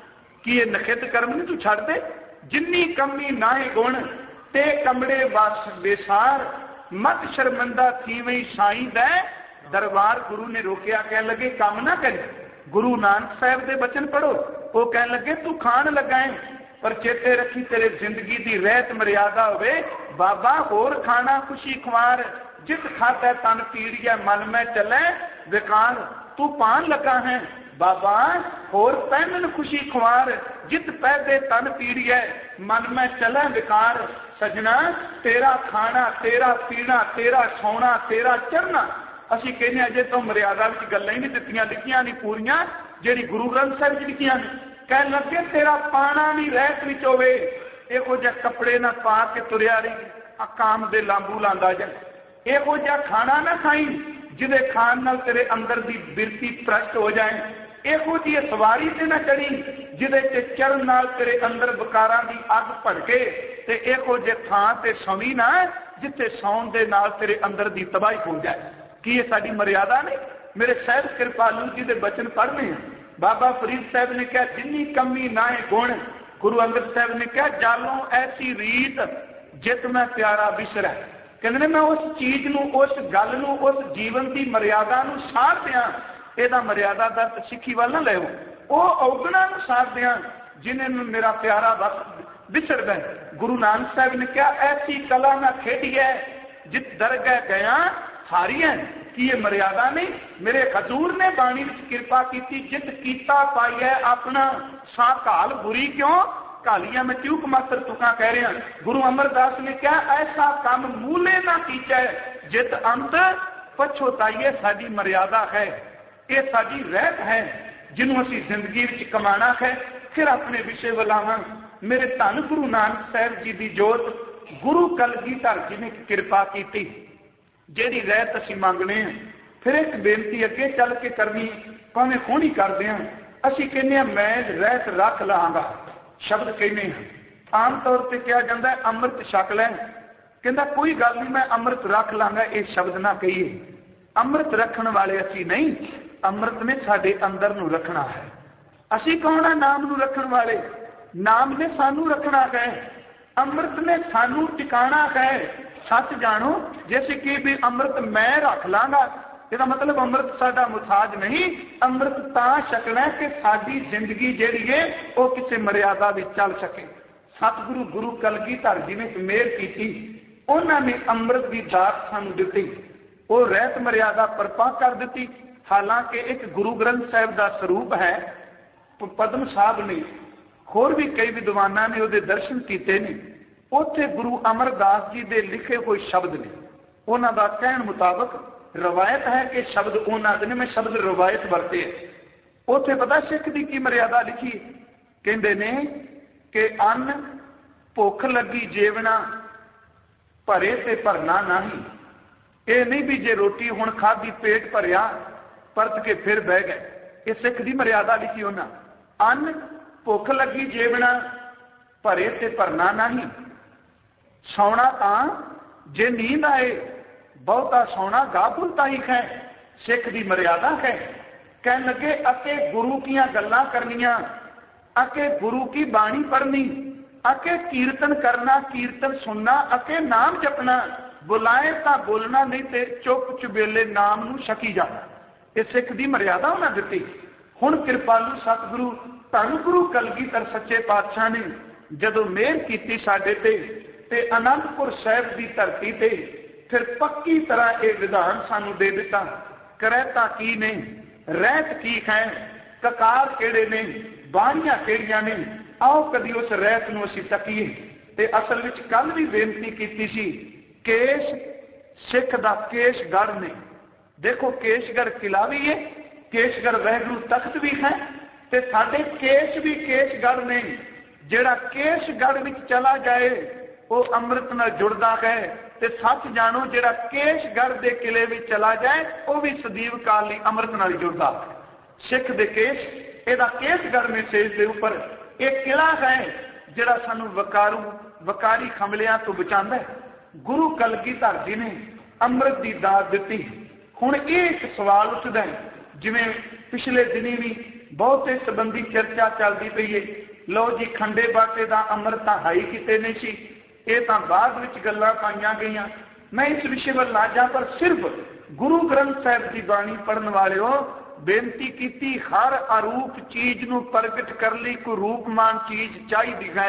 कि ये नखित कर्म नहीं तू छड़ दे, जिन्नी कमी नाहे गुण ते कमड़े वास बेसार, मत शर्मंदा थी वही साईं दै दरबार। गुरु ने रोकया, कह लगे काम ना कर। गुरु नानक साहब के बचन पढ़ो। वो कह लगे तू खान लगा है, पर चेते रखी तेरे जिंदगी की रहत मर्यादा होवे। बाबा होर खाना खुशी खुआर, जित खाता तन पीड़िया मन में चले विकार। तू पान लगा है बाबा होर पहनन खुशी खुआर, जित पैदे तन पीड़िया मन में चले विकार। सजना तेरा खाना, तेरा पीना, तेरा सौना, तेरा चढ़ना। असी कहने अजे तो मर्यादा विच गल्लां ही नहीं दित्तियां, लिखियां नहीं पूरियां जिहड़ी गुरु ग्रंथ साहिब च लिखियां। कह लगे तेरा पाना नहीं रहत विच होवे, इहो जिहा कपड़े ना पा के तुरिया रही काम दे लांबू लांदा जा। इहो जिहा खाना ना खाई जिहदे खाण नाल तेरे अंदर दी बिरती भ्रष्ट हो जाए। इहो जी सवारी ते ना चढ़ी जिहदे च चढ़न नाल तेरे अंदर विकारां दी अग भड़के। ते इहो जे थां ते सवी ना जिथे सौण दे नाल तेरे अंदर दी तबाही हो जाए। कि ये साडी मर्यादा नहीं? मेरे साहिब कृपालू जी दे बचन पढ़ने हैं। बाबा फरीद साहब ने कहा जिन्नी कमी नाए गुण। गुरु अंगद साहब ने कहा जालों ऐसी रीत जित मैं प्यारा बिसरा। कहते मैं उस चीज नूं, उस गल नूं, उस जीवन की मर्यादा नूं सार दियां। ਇਹਦਾ मर्यादा दर्द सिक्खी वाल ना लो, वह औगणा सार दियां जिन्हें मेरा प्यारा वक्त बिछड़ गए। गुरु नानक साहब ने कहा ऐसी कला ना खेडी है जित दरगह गया हारी है। कि ये मर्यादा नहीं? मेरे हजूर ने बाणी विच कृपा की, जित कीता पाई है अपना सा घाल बुरी क्यों घालिया। मैं चूक मात्र तुका कह रहा। गुरु अमरदास ने कहा ऐसा काम मूले ना कीचा है जित अंत पछोताइए। साडी मर्यादा है, ये साडी रहत है जिन्हों असी जिंदगी विच कमाना है, फिर अपने विषय वलावा। मेरे धन गुरु नानक साहब जी की जोत गुरु कलगीधर जी ने कृपा की, जिहड़ी रहत असी मंगने हैं। फिर एक बेनती अगे चल के करनी, भावें खोणी करदे हां। असी कहने मैं रहत रख लांगा, शब्द कहने हैं। आम तौर पर कहा जाता है अमृत छक लै, कहता कोई गल नहीं मैं अमृत रख लांगा, ये शब्द ना कहिए। अमृत रखने वाले असी नहीं, अमृत ने साडे अंदर नूं रखना है। असी कौन है नाम नूं रखने वाले? नाम ने सानू रखना है, अमृत ने सानू टिकाना है। सच जानो जैसे कि भी अमृत मैं रख लांगा, इसका मतलब अमृत साडा मुथाज नहीं। अमृत तां छकना है कि साडी जिंदगी जिहड़ी है वो किसी मर्यादा विच चल सके। सतगुरु गुरु कलगीधर जी ने मेहर की, उन्होंने अमृत की दात सानू दिती, वो रहत मर्यादा परपा कर दी। हालांकि एक गुरु ग्रंथ साहिब का स्वरूप है। पद्म साहब ने होर भी कई विद्वाना ने उसके दर्शन किए ने। उत्थे गुरु अमरदास जी के लिखे हुए शब्द ने, उन्हों का कहन मुताबक रवायत है कि शब्द उन्होंने ने, मैं शब्द रवायत वरते है। उत्थे पता सिख की की मर्यादा लिखी, कहते ने कि अन्न भुख लगी जेवना भरे ते भरना नहीं। ये नहीं भी जे रोटी हुण खाधी पेट भरिया परत के फिर बह गए, ये सिख की मर्यादा लिखी उन्हें। अन्न भुख लगी जेवना भरे ते भरना नहीं। सौना तां जे नींद आए बहुता सौना गाफुलता ही है, सिख की मर्यादा है। कह लगे अके गुरु की गल्लां करनियां, अके गुरु की बाणी पढ़नी, अके कीर्तन करना, कीर्तन सुनना, अके नाम जपना। बुलाए तो बोलना नहीं ते चुप चुबेले नाम नूं छकी जाना। ये सिख की मर्यादा उन्हें दी। हुण कृपालू सतगुरु धन गुरु कलगीधर सच्चे पातशाह ने जदों मेहर की साडे ते ते आनंदपुर साहिब की धरती ते फिर पक्की तरह यह विधान सानू दे दिता। करैता की ने, रहत की है, ककार केड़े ने, बाणियां केड़ियां ने। आओ कदी उस रहत नूं असीं तकीए। ते असल विच कल भी बेनती की सी, केश सिख दा केशगढ़ ने। देखो केशगढ़ किला भी है, केशगढ़ वैगुरू तख्त भी है, ते साडे केश भी केशगढ़ ने। जिहड़ा केशगढ़ विच चला जाए वो अमृत नाल जुड़दा है। ते सच जानो जिहड़ा केशगढ़ दे किले विच चला जाए वो भी सदीव काल लई अमृत नाल जुड़दा है। सिख दे केश ਇਹਦਾ ਕੇਸਗੜ੍ਹ ਮੈਸੇਜ ਦੇ ਉੱਪਰ एक किला है जिहड़ा सानू वकारू वकारी खमलियां तो बचांदा है। गुरु कलगीधर जी ने अमृत की दात दी। हुण ये एक सवाल उठदा है, जिवें पिछले दिनी भी बहुते संबंधी चर्चा चलती पई है, लो जी खंडे बाटे का अमृत तां हाई किते नहीं सी, ये तां बाद विच गल्लां पाईयां गईयां। मैं इस विषय वल ना जा, पर सिर्फ गुरु ग्रंथ साहिब की बाणी पढ़न वालिओ बेनती की, हर अरूप चीज नू प्रगट कर ली कोई रूपमान चीज चाहिए है,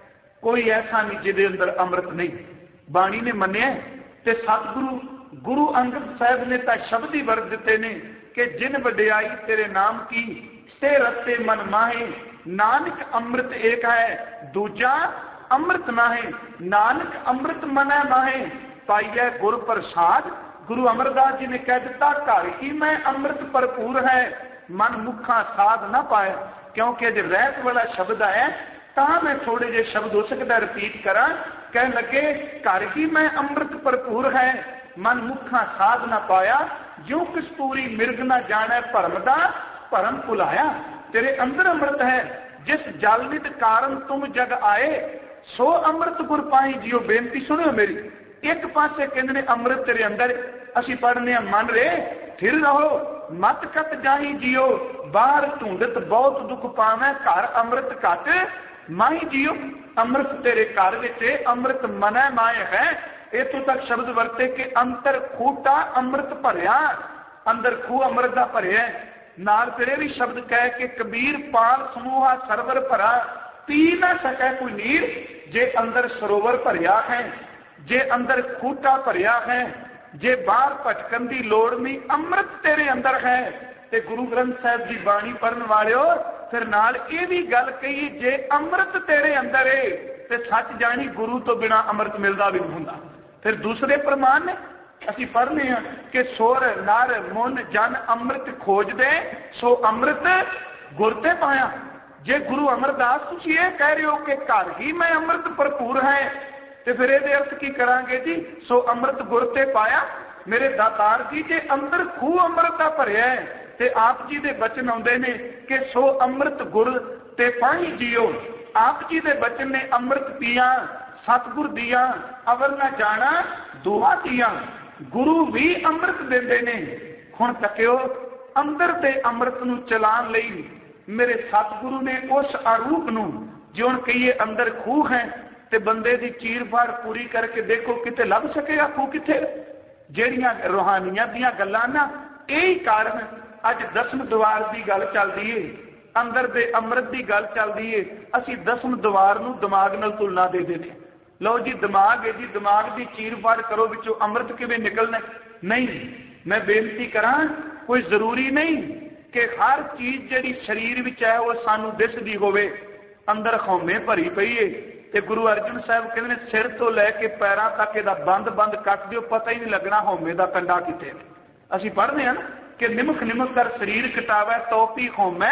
कोई ऐसा नहीं जिहदे अंदर अमृत नहीं। बाणी ने मन्निया ते सतगुरु गुरु अंगद साहब ने तो शब्द ही वर्त दिते ने कि जिन वडियाई तेरे नाम की ते रस्ते मन माहे, नानक अमृत एक है दूजा अमृत नाहे, नानक अमृत मन माहे पाइए गुर प्रसाद। गुरु अमरदास जी ने कह दिता घर ही मैं अमृत भरपूर है, मन मुखा साध ना पाया। क्योंकि अज रहत वाला शब्द है ता मैं थोड़े जे शब्द हो सकता रिपीट करा। कह लगे घर ही मैं अमृत भरपूर है, मन मुखा साध ना पाया, जो कस्तूरी मिर्ग ना जाने भरम दा भरम भुलाया। तेरे अंदर अमृत है जिस जल नित कारण तुम जग आए, सो अमृत गुर पाई जियो। बेनती सुनियो मेरी, एक पासे कहते ने अमृत तेरे अंदर, असी पढ़ने मन रे फिर रहो मत कत जाही जियो, बाहर ढूंढत बहुत दुख पावे, घर अमृत घट माही जियो। अमृत तेरे घर विच अमृत मनै माए है। इतों तक शब्द वरते कि अंतर खूटा अमृत भरिया, अंदर खूह अमृत का भरिया। नाल फिर भी शब्द कह के कबीर पाल समूहा सरवर भरा, पी ना सके कोई नीर, जे अंदर सरोवर भरिया है, जे अंदर खूटा भरिया है, जे बाहर भटकन की लोड़ नहीं, अमृत तेरे अंदर है। ते गुरु ग्रंथ साहिब की बाणी पढ़न वालिओ फिर नाल ये भी गल कही, जे अमृत तेरे अंदर है ते सच जानी गुरु तो बिना अमृत मिलता भी नहीं हुंदा। फिर दूसरे प्रमाण ने असी पढ़ने हैं कि सुर नर मुन जन अमृत खोज दे, सो अमृत गुर ते पाया। जे गुरु अमरदास तुसीं ये कह रहे हो कि घर ही मैं अमृत भरपूर है, तो फिर ये अर्थ की करांगे जी, सो अमृत गुर ते पाया। मेरे दातार जी जे अंदर खूह अमृत का भरिया है, ते आप जी दे बचन आउंदे ने कि सो अमृत गुर ते पाई जियो। आप जी दे बचन ने अमृत पिया सतगुर दिया, अवर ना जाना दुआ दिया। गुरु भी अमृत देंदे ने। हुण तकियो अंदर दे अमृत नूं चलाण लई मेरे सतगुरु ने उस आरूप नूं, जिउं कहिए अंदर खूह है, ते बंदे दी चीर फाड़ पूरी करके देखो किते लभ सकेगा खूह किथे। ਜਿਹੜੀਆਂ रूहानियत ਦੀਆਂ ਗੱਲਾਂ ना, यही कारण अज दसम द्वार की गल चलती है, अंदर दे अमृत की गल चलती है। असी दसम द्वार नूं दिमाग नाल तुलना दे देने, लो जी दिमाग है जी, दिमाग की चीर फाड़ करो, विचों अमृत किवें निकलना। नहीं, मैं बेनती करा, कोई जरूरी नहीं कि हर चीज जिहड़ी शरीर विच है वो सानू दिसदी होवे। अंदर खौमे भरी पई है, ते गुरु अर्जन साहब कहते हैं सिर तो लैके पैरों तक इहदा बंद बंद कट दिओ, पता ही नहीं लगना हौमे का कंडा किथे। असीं पढ़ने हैं ना कि निमक निमक कर शरीर कटावे, टोपी खौमे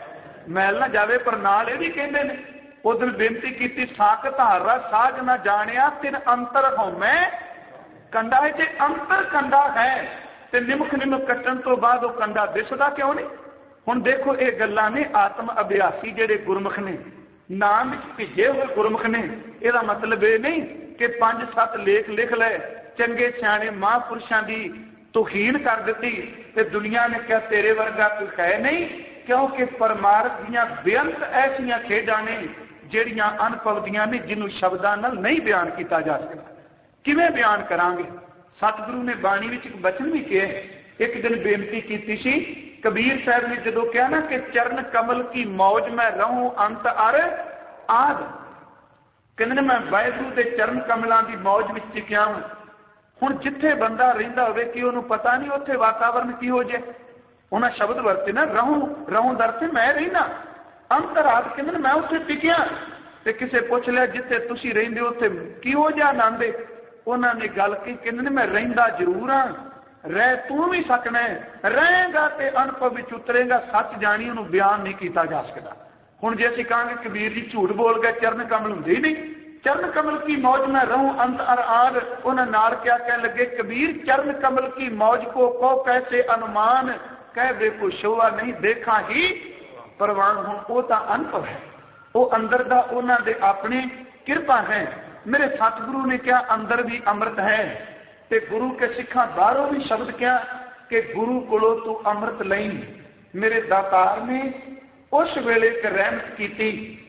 मैल ना जावे। पर नाल ये भी कहते हैं, उस दिन बेनती की साक धारा साज ना जानिया, तिन अंतर हौमे कंडा है। जे अंतर कंडा है तो निमक निमक कट्टन तो बाद वो कंडा दिसदा क्यों नहीं। हुण देखो ये गल्लां ने आत्म अभ्यासी जिहड़े गुरमुख ने, नाम भिजे हुए गुरमुख ने, यदा मतलब ये नहीं कि पांच सत लेख लिख ले, चंगे सियाणे महापुरुषों की तौहीन कर दी ते दुनिया ने क्या तेरे वर्गा कोई है नहीं। क्योंकि परमार्थ दीयां बेअंत ऐसियां खेडां ने जिहड़ियां अनपवदियां ने, जिन्हों शब्दां नाल नहीं बयान किया जा सकता। किवें बयान करांगे। सतगुरु ने बाणी विच एक बचन भी कहा। एक दिन बेनती की सी, कबीर साहब ने जो कहा ना कि चरण कमल की मौज में रहूं अंत अर आद, कहते मैं वाहिगुरू के चरण कमलों की मौज में टिकिया हूं। हुण जिथे बंदा रहिंदा होवे कि उहनूं पता नहीं उत्थे वातावरण की हो जाए। उन्हें शब्द वरते ना, रहूं रहूं दर से मैं रहिना, अंतर आद कहते मैं उत्थे टिकिया। ते किसे पुछ लिया जिथे तुसीं रहिंदे उत्थे की हो जा आनंद है, उन्होंने गल की कहते मैं रहिंदा जरूर हाँ, रह तू भी सकना है, रहेगा तो अनुभव विच उतरेगा। सच जानी उन्होंने बयान नहीं किया जा सकता। हुण जे असीं कहांगे कबीर जी झूठ बोल गए, चरण कमल हुंदे ही नहीं। चरण कमल की मौज में रहूं अंत अर आद, उन्हें नाल क्या कह लगे कबीर चरण कमल की मौज को को कैसे अनुमान, कह देखो शोभा नहीं देखा ही प्रवान हुण वो तो अनुभव है, वो अंदर दा उन्हां दे अपने किरपा है। मेरे सतगुरु ने क्या अंदर भी अमृत है, ते गुरु के सिखा बाहरों भी शब्द क्या कि गुरु कोलों तू अमृत लई। मेरे दातार ने उस वेले एक रहमत की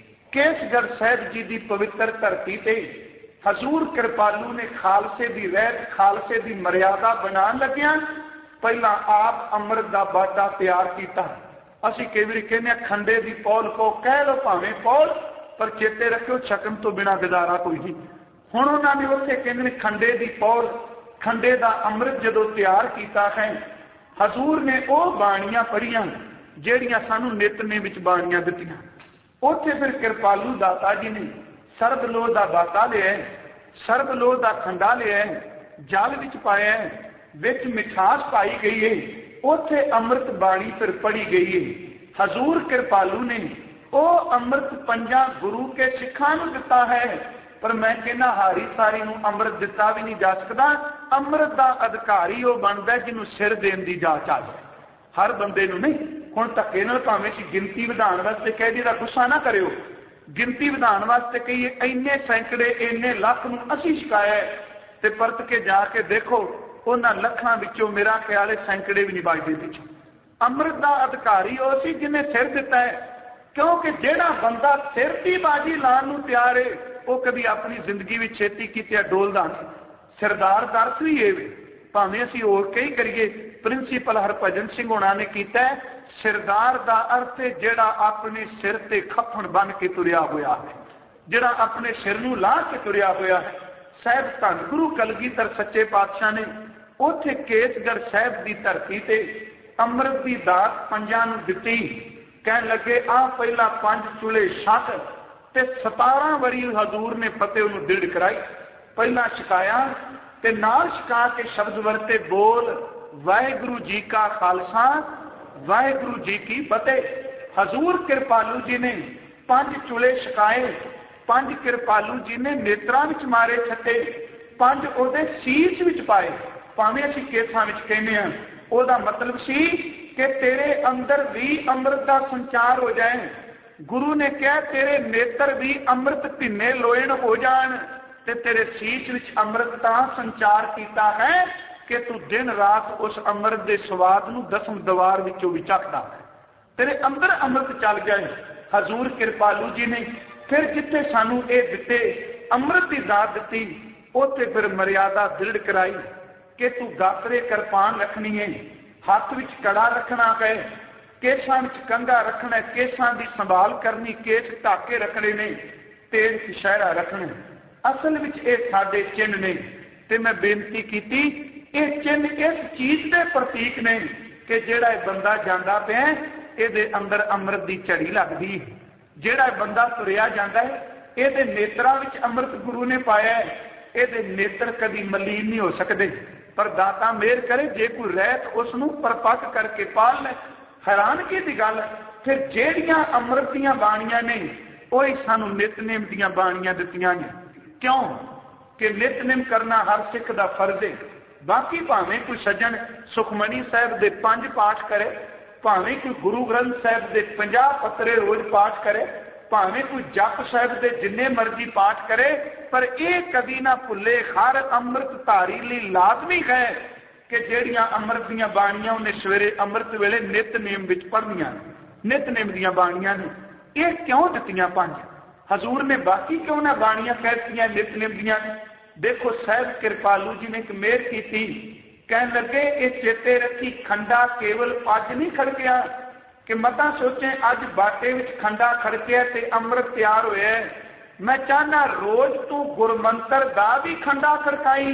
केसगढ़ साहिब जी की पवित्र धरती ते हजूर कृपालू ने खालसे की रहत खालसे की मर्यादा बना लग्या पहला आप अमृत का बाटा तैयार किया। असी कई बार कहने खंडे की पौल को कह लो भावें पौल, पर चेते रखियो छकन तो बिना गुजारा कोई नहीं। हुण उन्होंने उत्थे कहने खंडे की पौल खंडे का अमृत जो तैयार किया है, हजूर ने वो बाणियां पढ़ियां ਜਿਹੜੀਆਂ सानू नितने विच बाणियां दित्तियां। उत्थे फिर कृपालू दाता जी ने सर्बलोह का बाटा लिया, सर्बलोह का खंडा लिया, जल विच पाया, विच मिठास पाई गई है, उत्थे अमृत बाणी फिर पढ़ी गई है। हजूर कृपालू ने वो अमृत पंजा गुरु के सिखां नूं दिता है, पर मैं कहना हारी सारी नूं अमृत दिता भी नहीं जा सकता। अमृत का अधिकारी वो बनता जिन्हों सिर देने की जांच आ जाए, हर बंदे नूं नहीं। हुण धक्के नाल भावें सी गिनती वधाउण वास्ते कह दी, गुस्सा ना करियो, गिनती वधाउण वास्ते कहिए इन्ने सैकड़े इन्ने लख नूं असीं छकाया ते परत के जाके देखो उन्हां लखां विचों मेरा ख्याल है सैकड़े भी नहीं बचदे पिछे। अमृत का अधिकारी वो सी जिन्हें सिर दिता है, क्योंकि जिहड़ा बंदा सिर की बाजी लाण नूं तैयार है वो कभी अपनी जिंदगी में छेती कीते डोलदा नहीं। सरदार का अर्थ भी ये भावें असीं होर कई करिए, प्रिंसीपल हरभजन सिंह होना ने कीता है सरदार का अर्थ है जिहड़ा अपने सिर ते खफन बन के तुरिया होया है, जिहड़ा अपने सिर नूं ला के तुरिया होया है। साहिब धन गुरु कलगीधर सच्चे पातशाह ने उत्थे केसगढ़ साहिब की धरती ते अमृत की दात पंजां नूं दित्ती। कहण लगे आ पहला पंज चुले छक ते सतारह वरी हजूर ने फतेह नूं दृढ़ कराई। पहला छकाया ते नाल छका के शब्द वरते बोल वाहिगुरु जी का खालसा वाहिगुरु जी की फतेह। हजूर कृपालू जी ने पंज चुले छकाए, पंज कृपालू जी ने नेत्रां विच मारे छटे, पंज उहदे सीस विच पाए। भावें असीं केसां विच कहने हां, ओहदा मतलब सी कि तेरे अंदर भी अमृत का संचार हो जाए। गुरु ने कहा तेरे नेत्र भी अमृत भिन्ने लोयण हो जान ते तेरे सीस विच अमृत का संचार किया है कि तू दिन रात उस अमृत के स्वाद नूं दसम दवार विचों भी चखदा है, तेरे अंदर अमृत चल जाए। हजूर कृपालू जी ने फिर जिथे सानू ये दिते अमृत की दात दिती, उत्थे फिर मर्यादा दृढ़ कराई कि तू गातरे किरपान रखनी है, हाथ विच कड़ा रखना है, केसां विच कंघा रखना है, केसां की संभाल करनी, केस ढाके रखने ने, तेज कशहरा रखना। असल विच ये साडे चिन्ह ने ते मैं बेनती की ये चिन्ह इस चीज के प्रतीक ने कि जिहड़ा बंदा जांदा पिया इहदे अंदर अमृत की झड़ी लगदी है, जिहड़ा बंदा तुरिया जांदा है इहदे नेत्रां विच अमृत गुरु ने पाया है, इहदे नेत्र कदी मलीन नहीं हो सकते। पर दाता मेहर करे जे कोई रहत उसनूं परपक्क करके पाल ले। हैरानगी की गल फिर जिहड़ियां अमृत दीयां बाणियां ने ओही सानूं नितनेम दीयां बाणियां दित्तियां ने। क्यों कि नितनेम करना हर सिख का फर्ज है। बाकी भावें कोई सज्जन सुखमनी साहब के पंज पाठ करे, भावें कोई गुरु ग्रंथ साहब के पंजाह पत्रे रोज पाठ करे, भावें कोई जप साहब के जिन्ने मर्जी पाठ करे, पर यह कभी ना भुले हर अमृत धारी ली लाजमी है कि जिहड़ियां अमृत दीयां बाणियां उन्हें सवेरे अमृत वेले नितनेम विच पढ़नियां, नितनेम दीयां बाणियां ने। ये क्यों दित्तियां पंज? हजूर ने बाकी क्यों ना बाणियां कहतियां नितनेम दीयां? देखो साहिब कृपालू जी ने एक मेहर की थी, कहन लगे ये चेते रखी खंडा केवल अज नहीं खड़किया कि मता सोचे अज बाटे विच खंडा खड़किया ते अमृत तैयार होया। मैं चाहना रोज तू गुरमंत्र दा भी खंडा खड़काई,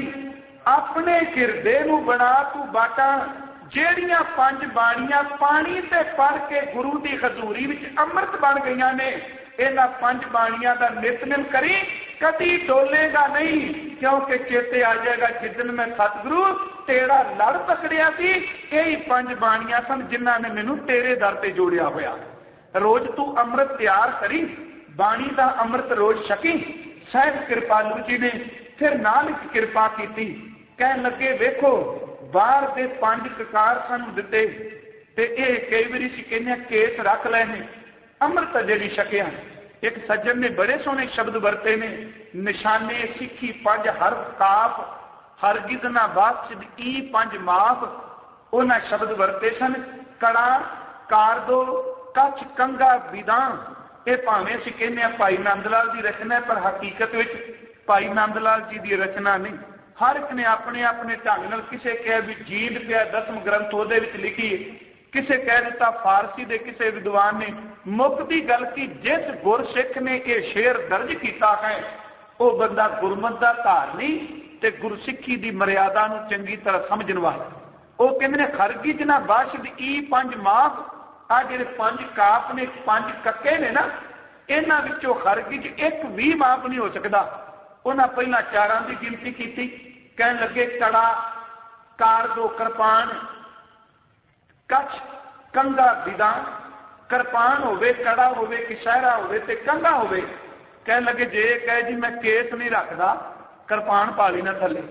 अपने हिरदे नूं बना तू बाटा। जेड़ियां पंज बाणियां पानी ते पढ़ के गुरु की हजूरी विच अमृत बन गईयां ने, इन्हां पंज बाणियां दा नितनेम करी, कदी डोलेगा नहीं, क्योंकि चेते आ जाएगा जिदन मैं सतगुरु तेरा लड़ पकड़िया सी, यही पंज बाणियां सन जिन्हां ने मैनू तेरे दर ते जोड़िया होया। रोज तू अमृत तैयार करी, बाणी का अमृत रोज छकी। साहिब कृपालू जी ने फिर नाल कृपा की, कहन लगे वेखो बाहर के पंज ककार सानू दिते ते ये कई बारी सी कहने केस रख लेने, ਅੰਮ੍ਰਿਤ ਜਿਹੜੀ ਛਕਿਆ। ਇੱਕ ਸੱਜਣ ਨੇ ਬੜੇ ਸੋਹਣੇ ਸ਼ਬਦ ਵਰਤੇ ਨੇ, ਨਿਸ਼ਾਨੇ ਸਿੱਖੀ ਪੰਜ ਹਰਫ ਕਾਫ, ਹਰਗਿਜ਼ ਨਾ ਬਾਦਸ਼ਾਹ ਈ ਪੰਜ ਮਾਫ। ਉਹਨਾਂ ਸ਼ਬਦ ਵਰਤੇ ਸਨ, ਕੜਾ, ਕਾਰਦੋ, ਕੱਛ, ਕੰਗਾ, ਵਿਦਾਂ। ਇਹ ਭਾਵੇਂ ਅਸੀਂ ਕਹਿੰਦੇ ਹਾਂ ਭਾਈ ਨੰਦ ਲਾਲ ਦੀ ਰਚਨਾ, ਪਰ ਹਕੀਕਤ ਵਿੱਚ ਭਾਈ ਨੰਦ ਲਾਲ ਜੀ ਦੀ ਰਚਨਾ ਨਹੀਂ। ਹਰ ਇੱਕ ਨੇ ਆਪਣੇ ਆਪਣੇ ਢੰਗ ਨਾਲ, ਕਿਸੇ ਕਹਿ ਵੀ ਜੀਂਦ ਪਿਆ ਦਸਮ ਗ੍ਰੰਥ ਉਹਦੇ ਵਿੱਚ ਲਿਖੀ, ਕਿਸੇ ਕਹਿ ਦਿੱਤਾ ਫਾਰਸੀ ਦੇ ਕਿਸੇ ਵਿਦਵਾਨ ਨੇ। ਮੁੱਕਦੀ ਗੱਲ ਕੀ, ਜਿਸ ਗੁਰਸਿੱਖ ਨੇ ਇਹ ਸ਼ੇਰ ਦਰਜ ਕੀਤਾ ਹੈ ਉਹ ਬੰਦਾ ਗੁਰਮਤ ਦਾ ਧਾਰਨੀ ਤੇ ਗੁਰਸਿੱਖੀ ਦੀ ਮਰਿਆਦਾ ਨੂੰ ਚੰਗੀ ਤਰ੍ਹਾਂ ਸਮਝਣ ਵਾਲਾ। ਉਹ ਕਹਿੰਦੇ ਨੇ ਹਰਗਿਜ਼ ਨਾ ਬਾਦਸ਼ਾਹ ਈ ਪੰਜ ਮਾਫ। ਆ ਜਿਹੜੇ ਪੰਜ ਕਾਪ ਨੇ, ਪੰਜ ਕੱਕੇ ਨੇ ਨਾ, ਇਹਨਾਂ ਵਿੱਚੋਂ ਹਰਗਿਜ਼ ਇੱਕ ਵੀ ਮਾਫ ਨਹੀਂ ਹੋ ਸਕਦਾ। ਉਹਨਾਂ ਪਹਿਲਾਂ ਚਾਰਾਂ ਦੀ ਗਿਣਤੀ ਕੀਤੀ, ਕਹਿਣ ਲੱਗੇ ਕੜਾ, ਕਾਰਦੋ, ਕਿਰਪਾਨ, ਕੱਛ, ਕੰਗਾ, ਵਿਦਾਂ। ਕਿਰਪਾਨ ਹੋਵੇ, ਕੜਾ ਹੋਵੇ, ਕਿਸ਼ਹਿਰਾ ਹੋਵੇ ਤੇ ਕੰਗਾ ਹੋਵੇ। ਕਹਿਣ ਲੱਗੇ ਜੇ ਕਹੇ ਜੀ ਮੈਂ ਕੇਸ ਨਹੀਂ ਰੱਖਦਾ, ਕਿਰਪਾਨ ਪਾ ਲਈ ਨਾ ਥੱਲੇ,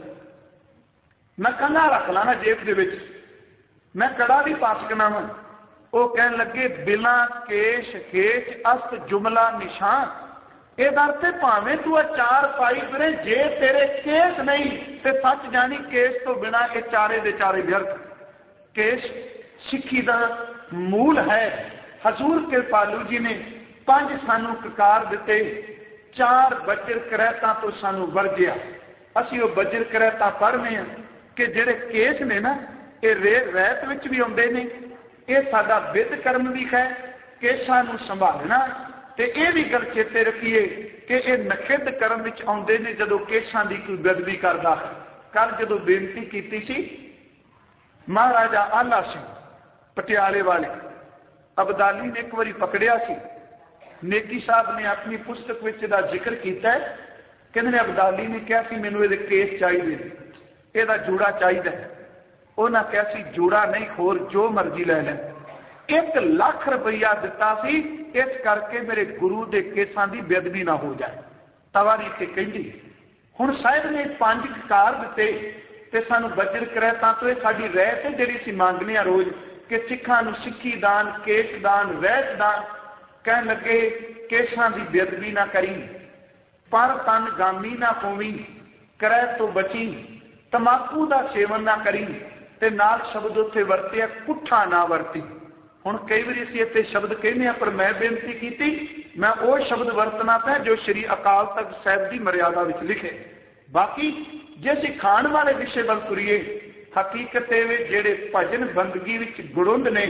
ਮੈਂ ਕੰਗਾ ਰੱਖ ਲਾ ਨਾ ਜੇਬ ਦੇ ਵਿੱਚ, ਮੈਂ ਕੜਾ ਵੀ ਪਾ ਸਕਣਾ ਵਾ। ਉਹ ਕਹਿਣ ਲੱਗੇ ਬਿਨਾ ਕੇਸ਼ ਖੇਚ ਅਸਤ ਜੁਮਲਾ ਨਿਸ਼ਾਨ। ਇਹਦਾ ਅਰਥ ਭਾਵੇਂ ਤੂੰ ਆ ਚਾਰ ਪਾਈ ਫਿਰੇ, ਜੇ ਤੇਰੇ ਕੇਸ ਨਹੀਂ ਤੇ ਸੱਚ ਜਾਣੀ ਕੇਸ ਤੋਂ ਬਿਨਾ ਇਹ ਚਾਰੇ ਦੇ ਚਾਰੇ ਵਿਅਰਥ। ਕੇਸ ਸਿੱਖੀ ਦਾ ਮੂਲ ਹੈ। ਹਜ਼ੂਰ ਕਿਰਪਾਲੂ ਜੀ ਨੇ ਪੰਜ ਸਾਨੂੰ ਕਕਾਰ ਦਿੱਤੇ, ਚਾਰ ਬੱਜਰ ਕਰੈਤਾਂ ਤੋਂ ਸਾਨੂੰ ਵਰਜਿਆ। ਅਸੀਂ ਉਹ ਬੱਜਰ ਕਰੈਤਾਂ ਪੜ੍ਹਨੇ ਆ ਕਿ ਜਿਹੜੇ ਕੇਸ ਨੇ ਨਾ, ਇਹ ਰੇ ਰਹਿਤ ਵਿੱਚ ਵੀ ਆਉਂਦੇ ਨੇ। ਇਹ ਸਾਡਾ ਵਿਦ ਕਰਮ ਵੀ ਹੈ, ਕੇਸਾਂ ਨੂੰ ਸੰਭਾਲਣਾ। ਤੇ ਇਹ ਵੀ ਗੱਲ ਚੇਤੇ ਰੱਖੀਏ ਕਿ ਇਹ ਨਖਿੱਧ ਕਰਮ ਵਿੱਚ ਆਉਂਦੇ ਨੇ ਜਦੋਂ ਕੇਸਾਂ ਦੀ ਕੋਈ ਬੇਅਦਬੀ ਕਰਦਾ ਹੈ। ਕੱਲ ਜਦੋਂ ਬੇਨਤੀ ਕੀਤੀ ਸੀ, ਮਹਾਰਾਜਾ ਆਲਾ ਸਿੰਘ ਪਟਿਆਲੇ ਵਾਲੇ ਅਬਦਾਲੀ ਨੇ ਇੱਕ ਵਾਰੀ ਪਕੜਿਆ ਸੀ। ਨੇਕੀ ਸਾਹਿਬ ਨੇ ਆਪਣੀ ਪੁਸਤਕ ਵਿੱਚ ਇਹਦਾ ਜ਼ਿਕਰ ਕੀਤਾ ਹੈ। ਕਹਿੰਦੇ ਨੇ ਅਬਦਾਲੀ ਨੇ ਕਿਹਾ ਸੀ ਮੈਨੂੰ ਇਹਦੇ ਕੇਸ ਚਾਹੀਦੇ, ਇਹਦਾ ਜੂੜਾ ਚਾਹੀਦਾ। ਉਹਨਾਂ ਕਿਹਾ ਸੀ ਜੂੜਾ ਨਹੀਂ, ਹੋਰ ਜੋ ਮਰਜ਼ੀ ਲੈ ਲੈ। ਇੱਕ ਲੱਖ ਰੁਪਈਆ ਦਿੱਤਾ ਸੀ ਇਸ ਕਰਕੇ ਮੇਰੇ ਗੁਰੂ ਦੇ ਕੇਸਾਂ ਦੀ ਬੇਅਦਬੀ ਨਾ ਹੋ ਜਾਏ। ਤਵਾਰੀ ਤੇ ਕਹਿੰਦੀ ਹੁਣ ਸਾਹਿਬ ਨੇ ਪੰਜ ਕਕਾਰ ਦਿੱਤੇ ਤੇ ਸਾਨੂੰ ਬੱਜਰ ਕਰੈਤਾਂ ਤੋਂ ਇਹ ਸਾਡੀ ਰਹਿਤ ਹੈ ਜਿਹੜੀ ਅਸੀਂ ਮੰਗਦੇ ਹਾਂ ਰੋਜ਼ ਕਿ ਸਿੱਖਾਂ ਨੂੰ ਸਿੱਖੀ ਦਾਨ, ਕੇਸ ਦਾਨ, ਰਹਿਤ ਦਾਨ। ਕਹਿਣ ਲੱਗੇ ਕੇਸਾਂ ਦੀ ਬੇਅਦਬੀ ਨਾ ਕਰੀ, ਪਰ ਤਨ ਗਾਮੀ ਨਾ ਹੋਵੀ, ਕਰੈ ਤੋਂ ਬਚੀ, ਤਮਾਕੂ ਦਾ ਸੇਵਨ ਨਾ ਕਰੀ, ਤੇ ਨਾਲ ਸ਼ਬਦ ਉੱਥੇ ਵਰਤਿਆ ਪੁੱਠਾ ਨਾ ਵਰਤੀ। ਹੁਣ ਕਈ ਵਾਰੀ ਅਸੀਂ ਇੱਥੇ ਸ਼ਬਦ ਕਹਿੰਦੇ ਹਾਂ, ਪਰ ਮੈਂ ਬੇਨਤੀ ਕੀਤੀ ਮੈਂ ਉਹ ਸ਼ਬਦ ਵਰਤਣਾ ਪਿਆ ਜੋ ਸ਼੍ਰੀ ਅਕਾਲ ਤਖਤ ਸਾਹਿਬ ਦੀ ਮਰਿਆਦਾ ਵਿੱਚ ਲਿਖੇ। ਬਾਕੀ ਜੇ ਅਸੀਂ ਖਾਣ ਵਾਲੇ ਵਿਸ਼ੇ ਵੱਲ ਤੁਰੀਏ, ਹਕੀਕਤ ਇਹ ਜਿਹੜੇ ਭਜਨ ਬੰਦਗੀ ਵਿੱਚ ਗੁੜੁੰਦ ਨੇ,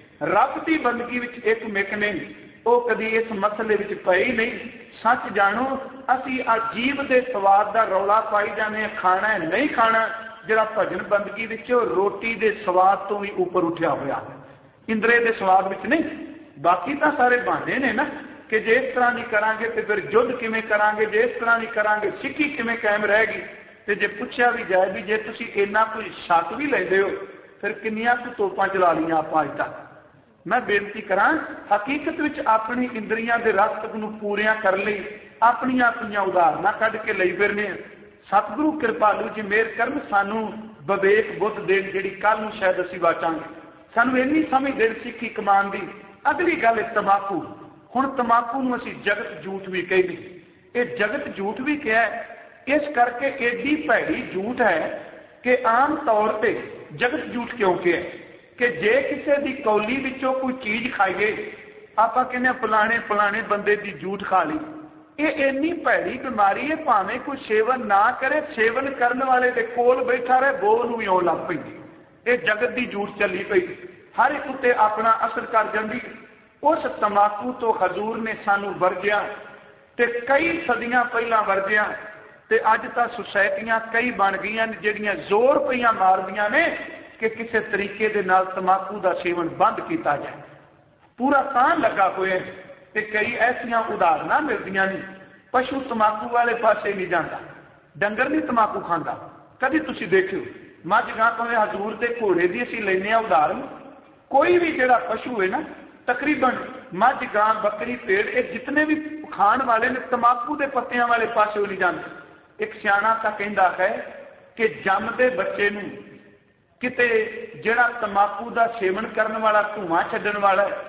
ਰੱਬ ਦੀ ਬੰਦਗੀ ਵਿੱਚ ਇੱਕ ਮਿਕ ਨੇ, ਉਹ ਕਦੀ ਇਸ ਮਸਲੇ ਵਿੱਚ ਪਏ ਹੀ ਨਹੀਂ। ਸੱਚ ਜਾਣੋ ਅਸੀਂ ਅਜੀਬ ਦੇ ਸਵਾਦ ਦਾ ਰੌਲਾ ਪਾਈ ਜਾਂਦੇ ਹਾਂ, ਖਾਣਾ ਹੈ ਨਹੀਂ ਖਾਣਾ। ਜਿਹੜਾ ਭਜਨ ਬੰਦਗੀ ਵਿੱਚ ਉਹ ਰੋਟੀ ਦੇ ਸਵਾਦ ਤੋਂ ਵੀ ਉੱਪਰ ਉੱਠਿਆ ਹੋਇਆ, ਇੰਦਰੇ ਦੇ ਸਵਾਦ ਵਿੱਚ ਨਹੀਂ। ਬਾਕੀ ਤਾਂ ਸਾਰੇ ਬਹਾਨੇ ਨੇ ਨਾ ਕਿ ਜੇ ਇਸ ਤਰ੍ਹਾਂ ਨਹੀਂ ਕਰਾਂਗੇ ਤੇ ਫਿਰ ਯੁੱਧ ਕਿਵੇਂ ਕਰਾਂਗੇ, ਜੇ ਇਸ ਤਰ੍ਹਾਂ ਨਹੀਂ ਕਰਾਂਗੇ ਸਿੱਖੀ ਕਿਵੇਂ ਕਾਇਮ ਰਹੇਗੀ। ਤੇ ਜੇ ਪੁੱਛਿਆ ਵੀ ਜਾਏ ਵੀ ਜੇ ਤੁਸੀਂ ਇੰਨਾ ਕੋਈ ਸ਼ੱਕ ਵੀ ਲੈਂਦੇ ਹੋ ਫਿਰ ਕਿੰਨੀਆਂ ਕੁ ਤੋਪਾਂ ਚਲਾ ਲਈਆਂ ਆਪਾਂ ਅੱਜ ਤੱਕ। ਮੈਂ ਬੇਨਤੀ ਕਰਾਂ ਹਕੀਕਤ ਵਿੱਚ ਆਪਣੀ ਇੰਦਰੀਆਂ ਦੇ ਰਸਤਕ ਨੂੰ ਪੂਰੀਆਂ ਕਰਨ ਲਈ ਆਪਣੀਆਂ ਆਪਣੀਆਂ ਉਦਾਹਰਨਾਂ ਕੱਢ ਕੇ ਲਈ ਫਿਰਨੇ। ਸਤਿਗੁਰੂ ਕਿਰਪਾਲੂ ਜੀ ਮਿਹਰ ਕਰਨ ਸਾਨੂੰ ਵਿਵੇਕ ਬੁੱਧ ਦੇਣ ਜਿਹੜੀ ਕੱਲ ਨੂੰ ਸ਼ਾਇਦ ਅਸੀਂ ਵਾਚਾਂਗੇ। ਸਾਨੂੰ ਇੰਨੀ ਸਮਝ ਦੇਣ ਸਿੱਖੀ ਕਮਾਨ ਦੀ। ਅਗਲੀ ਗੱਲ ਹੈ ਤਮਾਕੂ। ਹੁਣ ਤਮਾਕੂ ਨੂੰ ਅਸੀਂ ਜਗਤ ਝੂਠ ਵੀ ਕਹਿੰਦੇ। ਇਹ ਜਗਤ ਝੂਠ ਵੀ ਕਿਹਾ ਇਸ ਕਰਕੇ ਏਡੀ ਭੈੜੀ ਝੂਠ ਹੈ ਕਿ ਆਮ ਤੌਰ ਤੇ ਜਗਤ ਝੂਠ ਕਿਉਂ ਕਿਹਾ ਕਿ ਜੇ ਕਿਸੇ ਦੀ ਕੌਲੀ ਵਿੱਚੋਂ ਕੋਈ ਚੀਜ਼ ਖਾਈਏ ਆਪਾਂ ਕਹਿੰਦੇ ਫਲਾਣੇ ਫਲਾਣੇ ਬੰਦੇ ਦੀ ਝੂਠ ਖਾ ਲਈ। ਇਹ ਇੰਨੀ ਭੈੜੀ ਬਿਮਾਰੀ ਹੈ, ਭਾਵੇਂ ਕੋਈ ਸੇਵਨ ਨਾ ਕਰੇ, ਸੇਵਨ ਕਰਨ ਵਾਲੇ ਦੇ ਕੋਲ ਬੈਠਾ ਰਹੇ ਬੋਲ ਨੂੰ ਵੀ ਆਉਣ ਲੱਗ ਪੈਂਦੀ। ਇਹ ਜਗਤ ਦੀ ਝੂਠ ਚੱਲੀ ਪਈ, ਹਰ ਇੱਕ ਉੱਤੇ ਆਪਣਾ ਅਸਰ ਕਰ ਜਾਂਦੀ। ਉਸ ਤਮਾਕੂ ਤੋਂ ਹਜ਼ੂਰ ਨੇ ਸਾਨੂੰ ਵਰਜਿਆ ਤੇ ਕਈ ਸਦੀਆਂ ਪਹਿਲਾਂ ਵਰਜਿਆ ਤੇ ਅੱਜ ਤਾਂ ਸੁਸਾਇਟੀਆਂ ਕਈ ਬਣ ਗਈਆਂ ਨੇ ਜਿਹੜੀਆਂ ਜ਼ੋਰ ਪਈਆਂ ਮਾਰਦੀਆਂ ਨੇ ਕਿ ਕਿਸੇ ਤਰੀਕੇ ਦੇ ਨਾਲ ਤਮਾਕੂ ਦਾ ਸੇਵਨ ਬੰਦ ਕੀਤਾ ਜਾਏ। ਪੂਰਾ ਤਾਂ ਲੱਗਾ ਹੋਇਆ ਤੇ ਕਈ ਐਸੀਆਂ ਉਦਾਹਰਨਾਂ ਮਿਲਦੀਆਂ ਨੇ। ਪਸ਼ੂ ਤਮਾਕੂ ਵਾਲੇ ਪਾਸੇ ਨਹੀਂ ਜਾਂਦਾ, ਡੰਗਰ ਨਹੀਂ ਤਮਾਕੂ ਖਾਂਦਾ। ਕਦੀ ਤੁਸੀਂ ਦੇਖਿਓ ਮੱਝ ਗਾਂ ਭਾਵੇਂ ਹਜ਼ੂਰ ਦੇ ਘੋੜੇ ਦੀ ਅਸੀਂ ਲੈਂਦੇ ਹਾਂ ਉਦਾਹਰਨ, ਕੋਈ ਵੀ ਜਿਹੜਾ ਪਸ਼ੂ ਹੈ ਨਾ ਤਕਰੀਬਨ ਮੱਝ ਗਾਂ ਬੱਕਰੀ ਭੇਡ ਇਹ ਜਿਤਨੇ ਵੀ ਖਾਣ ਵਾਲੇ ਨੇ ਤਮਾਕੂ ਦੇ ਪੱਤਿਆਂ ਵਾਲੇ ਪਾਸੇ ਨਹੀਂ ਜਾਂਦੇ। ਇੱਕ ਸਿਆਣਾ ਤਾਂ ਕਹਿੰਦਾ ਹੈ ਕਿ ਜੰਮਦੇ ਬੱਚੇ ਨੂੰ ਕਿਤੇ ਜਿਹੜਾ ਤਮਾਕੂ ਦਾ ਸੇਵਨ ਕਰਨ ਵਾਲਾ ਧੂਆਂ ਛੱਡਣ ਵਾਲਾ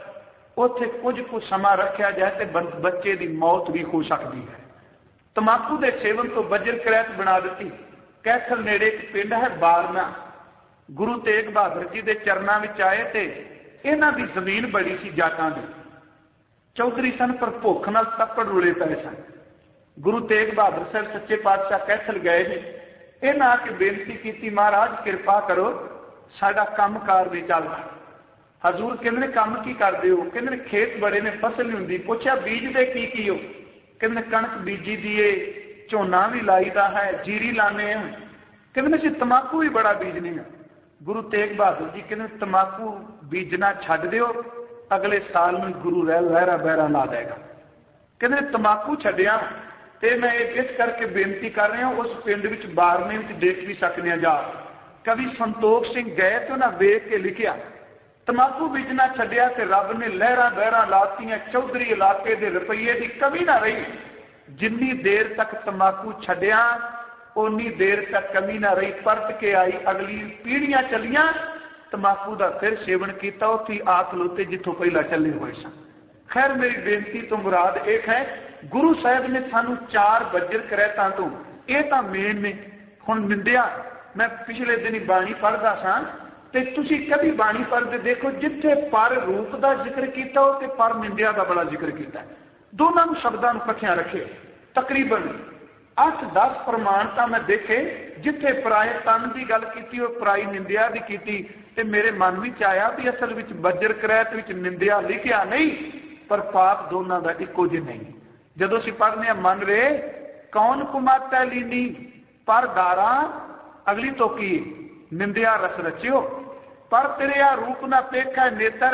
ਉੱਥੇ ਕੁਝ ਕੁ ਸਮਾਂ ਰੱਖਿਆ ਜਾਏ तो बच्चे की मौत भी हो सकती है। तंबाकू के सेवन तो बजर करैत बना दी। कैथल नेड़े एक पिंड है बारना, गुरु तेग बहादुर जी के चरणों में आए तो इन्हों की जमीन बड़ी सी जाटां की, चौधरी सन पर भुख नाल तपड़ रुले पे सन। गुरु तेग बहादुर साहब सच्चे पातशाह कैथल गए ने, इन्हें आके बेनती की महाराज कृपा करो साडा काम कार नहीं चलता। हजूर कहते काम की करते हो? कहते खेत बड़े ने फसल नहीं होंगी। पूछा बीज दे की की हो? कहते कणक बीजी दी है, झोना भी लाईदा है, जीरी लाने हैं। कहते असं तंबाकू भी बड़ा बीजने हैं। गुरु तेग बहादुर जी कहते तंबाकू बीजना छड्ड दिओ, अगले साल में गुरु रह लहरा बहरा ला देगा। कहते तंबाकू छड्डिया ते मैं इस करके बेनती कर रहा उस पिंड विच बारने विच देख भी सकते हैं। जा कवि संतोख सिंह गए तो उन्हें वेख के लिखिया तंबाकू बीजना छड्डिया ते रब ने लहरा बहरा लातियां, चौधरी इलाके के रुपये की कमी ना रही। जिन्नी देर तक तंबाकू छड्डिया उन्नी देर तक कमी ना रही। परत के आई, अगली पीढ़ियां चलियां, तंबाकू का फिर सेवन किया, उत्थे आ खलोते जिथों पहला चले हुए सन। खैर मेरी बेनती तो मुराद एक है, गुरु साहब ने सानू चार बजर करैतां तो ये तो मेन ने। हुण निंदिया मैं पिछले दिन बाणी पढ़दा सां ते तुसी कभी बाणी पढ़दे देखो जिथे पर रूप का जिक्र किया ते पर निंदिया का बड़ा जिक्र किया। दोनों शब्दों को इकट्ठिया रखे। तकरीबन अठ दस प्रमाणता मैं देखे जिथे पराए तन की गल की, पराई निंदिया की की, ते मेरे मन में आया भी असल में बजर करैत विच निंदिया लिखिया नहीं, पर पाप दोनों का इको जिहा नहीं। जदों असीं पढ़ने मन रे कौन कुमाता लीनी पर दारा, अगली तो की निंदिया रस रचियो, पर तेरे आ रूप ना पेखा नेतर,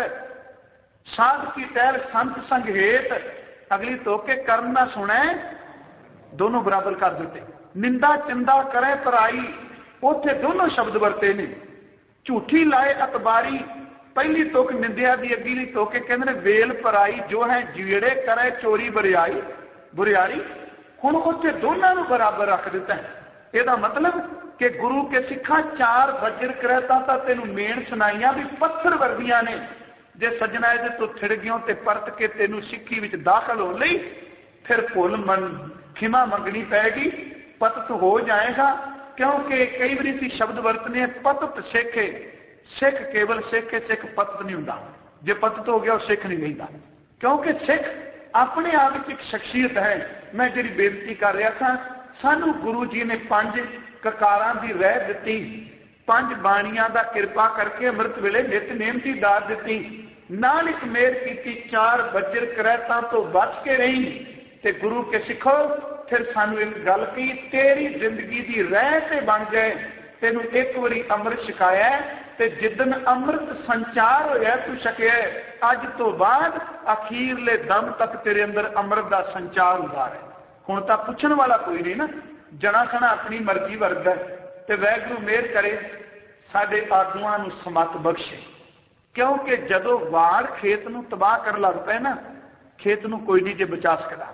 साध की टहल संत संग हेत, अगली तो के कर्म ना सुने, दोनों बराबर कर देते। निंदा चिंदा करे पराई, उथे दोनों शब्द वरते ने। झूठी लाए अतबारी, पहली तुक निंदिया दी, अगली तो के कहते ने वेल पराई जो है जीड़े करे चोरी बुरियाई बुरियारी। हुण उथे दोनों को बराबर रख दिता है। यदा मतलब कि गुरु के सिखा चार बजर करैता तो तेन मेन सुनाइया भी पत्थर वर्गिया ने। जे सजना ये तो थिड़ गयो तो परत के तेन सिक्खी विच दाखिल होने लई फिर भुल मन खिमा मंगनी पैगी, पतत हो जाएगा। क्योंकि कई बार सी शब्द वरतने पतत सिख है, सिख केवल सिख है, सिख पतत नहीं होंदा। जे पतत हो गया वो सिख नहीं रहिंदा, क्योंकि सिख अपने आप एक शख्सियत है। मैं जी बेनती कर रहा था, सानू गुरु जी ने पांच ककारां दी रह दी, पांच बाणियां दा किरपा करके अमृत वेले नितनेम की दात दी, नाल एक मेहर की चार बजर करैतां तो बच के रही ते गुरु के सिखो। फिर सानू एक गल की, तेरी जिंदगी की रह से बन गए, तेनू एक बारी अमृत छकाया ते जिदन अमृत संचार होया तू छकिया, अज तो बाद अखीरले दम तक तेरे अंदर अमृत का संचार हुंदा है। हुण तां पुछण वाला कोई नहीं ना, जना खना अपनी मर्जी वर्ग है। ते वैगुरू मेहर करे साडे आगुआं नूं समत बख्शे, क्योंकि जदों वाड़ खेत नूं तबाह कर लग पे ना, खेत नूं कोई नहीं जे बचा सकदा।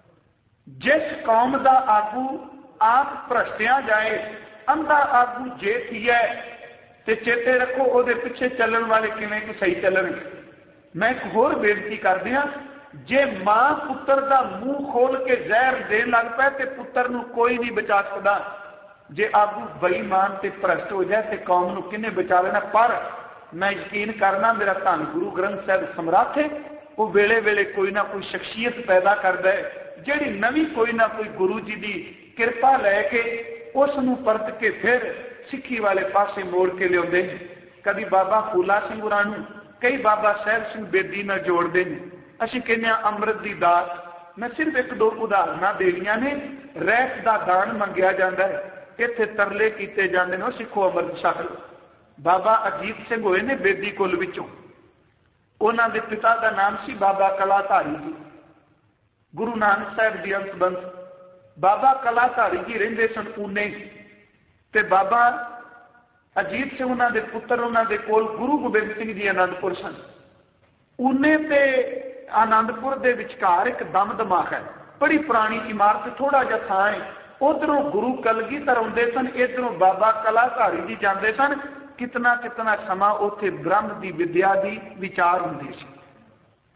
जिस कौम दा आगू आप भ्रष्टिया जाए, अंधा आगू जे थिया ते चेते रखो उहदे पिछे चलण वाले किवें कि सही चलणगे। मैं एक होर बेनती कर दियां, जे मां पुत्र का मूँह खोल के जहर देन लग पाए तो पुत्र नूं कोई नहीं बचा सकता। जे आगू बेईमान ते भ्रष्ट हो जाए तो कौम नूं किने बचा लेना। पर मैं यकीन करना मेरा धन गुरु ग्रंथ साहिब समर्थ है, वो वेले वेले कोई ना कोई शख्सियत पैदा करता है जिहड़ी नवीं कोई ना कोई गुरु जी की किरपा लैके उस नूं परत के फिर सिक्खी वाले पासे मोड़ के लियाउंदे ने। कभी बाबा फूला सिंह होरां नूं कई बाबा सहब सिंह बेदी नाल जोड़दे ने। असीं कहने अमृत की दात। मैं सिर्फ एक दो उदाहरण देनियां ने। रैत का दान मंगिया जाता है, इत्थे तरले किए जाते हैं, सिखो अमृत छक लो। बाबा अजीत सिंह होए ने बेदी कुल विचों, उन्हां दे पिता का नाम सी बाबा कलाधारी जी, गुरु नानक साहब जी अंशबंस। बाबा कलाधारी जी रहिंदे सन पूने, ते बाबा अजीत सिंह उन्हां दे पुत्र उन्हां दे कोल गुरु गोबिंद सिंह जी आनंदपुर सन। ऊने ते आनंदपुर दे विचकार एक दमदमा है, बड़ी पुरानी इमारत, थोड़ा जिहा थां है। उधरों गुरु कलगीधर आउंदे सन, इधरों बाबा कलाधारी जी जांदे सन। कितना कितना समा उत्थे ब्रह्म की विद्या की विचार हुंदी सी।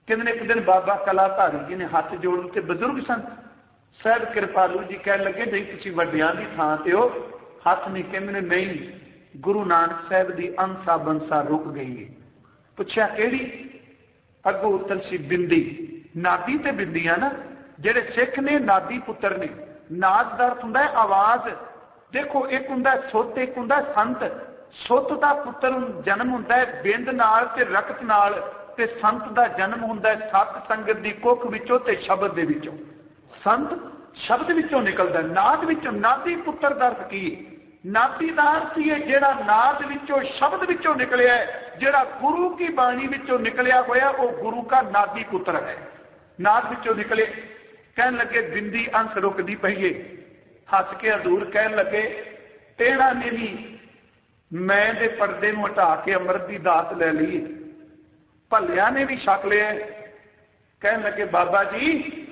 कहते एक दिन बाबा कलाधारी जी ने हाथ जोड़ के, बजुर्ग सन साहब कृपालू जी कह लगे नहीं तुसीं वड्डियां दी थां ते हो, हाथ नहीं, कहते नहीं गुरु नानक साहब की अंसा बंसा रुक गई है। पुछया केड़ी? अगों उत्तर सी बिंदी। नादी ते बिंदियां ना, जेड़े सिख ने नादी पुत्र ने। नाद का अर्थ हुंदा है आवाज। देखो एक हुंदा सुत, एक हुंदा संत। सुत का पुत्र जन्म हुंदा है बिंद नाल ते रकत नाल, ते संत का जन्म हुंदा है सत संगत की कुख विचों ते शब्द दे विचों। संत शब्द विचों निकलदा, नाद विचों। नादी पुत्र का अर्थ की? नादी का अर्थ ही है जेड़ा नाद विचों शब्द विचों निकलिया है, जेड़ा गुरु की बाणी विचों निकलिया होया वो गुरु का नादी पुत्र है। नाद विचों निकले। कहन लगे बिंदी अंश रुकदी पई है। हस के हजूर कहन लगे टेढ़ा ने भी मैं दे पर्दे नूं हटा के अमृत की दात ले ली, भलिया ने भी छक लिया। कहन लगे बाबा जी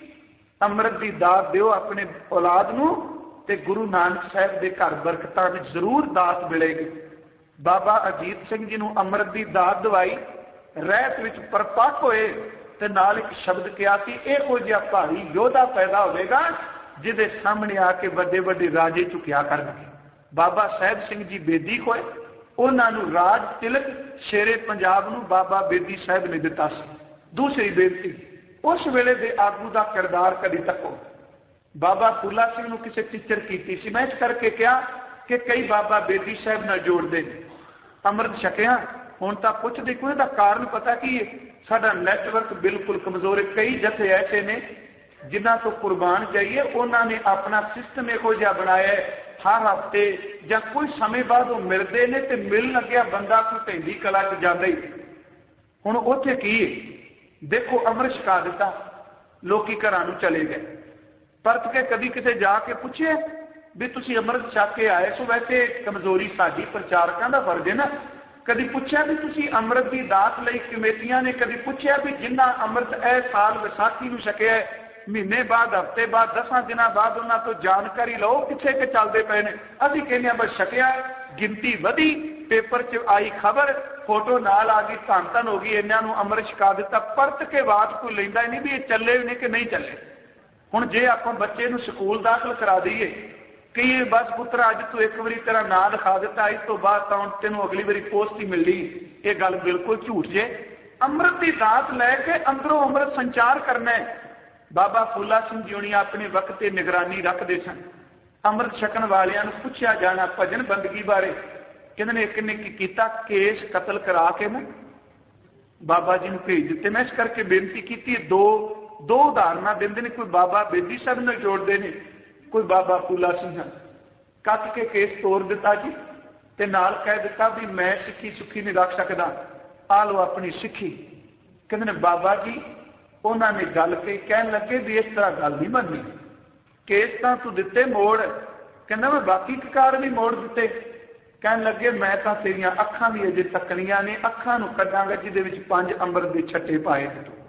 अमृत की दात दिओ अपने औलाद नूं, ते गुरु नानक साहब के घर बरकतां विच जरूर दात मिलेगी। बाबा अजीत सिंह जी नूं अमृत की दात दवाई, रहत विच परपक्क होए, ते नाल एक शब्द कहा कि इहो जिहा भारी योधा पैदा होवेगा जिहदे सामने आके वड्डे वड्डे राजे झुकिया करनगे। बाबा साहब सिंह जी बेदी होए, उन्होंने राज तिलक शेरे पंजाब नूं बाबा बेदी साहब ने दिता सी। दूसरी बेनती, उस वेले दे आगू का किरदार कदी तको। बाबा फूला सिंह नूं किसी टीचर कीती सी, मैं इस करके कहा कि कई बाबा बेदी साहब नाल जोड़ते अमृत छकिया, हुण तां पुछदे कोई दा कारण पता की साडा नैटवर्क बिल्कुल कमजोर है। कई जथे ऐसे ने जिन्हां तो कुर्बान जाइए, उन्होंने अपना सिस्टम इहो जिहा बनाया है, हर हफ्ते या कोई समय बाद वो मिलते हैं, तो मिल लग्या बंदा कोई ढेंडी कला च जाता ही। हुण उत्थे की देखो अमृत छका दिता, लोकी घरां नूं चले गए। परत के कभी किते जाके पूछे भी तुसीं अमृत छक के आए सो? वैसे कमजोरी साडी प्रचारकां दा फर्ज है ना। कभी पूछा भी तुसीं अमृत की दात लई कमेटियां ने? कभी पूछा भी जिन्ना अमृत ए साल विसाखी नूं छकिया महीने बाद, हफ्ते बाद, दसा दिन बाद उन्हां तो जानकारी लो किथे के चलते पे ने। असीं कहने बस छकिया, गिनती वधी, पेपर च आई खबर, फोटो नाल आ गई, धन धन हो गई, इन्हां नूं अमृत छका दिता। परत के बाद कोई लैंदा नहीं भी ये चले भी नहीं कि नहीं चले। हुण जे आपां बच्चे नूं स्कूल दाखल करा दईए कि बस पुत्र अज तू एक बारी तेरा नाम लिखा दिता, इस तो बाद तो तेन अगली बारी पोस्ट ही मिलनी, ये गल बिल्कुल झूठ जे। अमृत की दात लैके अंदरों अमृत संचार करना है। बाबा फूला सिंह जी हुणी अपने वक्त ते निगरानी रखते सन। अमृत छकन वालियां नूं पुछया जाना भजन बंदगी बारे, कहंदे एक ने की कीता, केस कतल करा के ना बाबा जी नूं भेज दिते। मैं इस करके बेनती की, दो दो उदाहरणा देंदे ने, कोई बाबा बेदी साहब नाल जोड़ते हैं, कोई बाबा फूला सिंह। कट के केस तोड़ दिता जी, ते नाल कह दिता भी मैं सिक्खी सुखी नहीं रख सकता, आ लो अपनी सिक्खी। कहंदे ने बाबा जी उन्होंने गल कही, कहन लगे भी इस तरह गल नहीं बननी, केस तां तू दिते मोड़। कहना मैं बाकी ककार भी मोड़ दिते। कहन लगे मैं तां तेरियां अखां भी अजे तकनियां ने, अखां नूं कड्डांगा जिहदे विच पंज अंबर दे छट्टे पाए।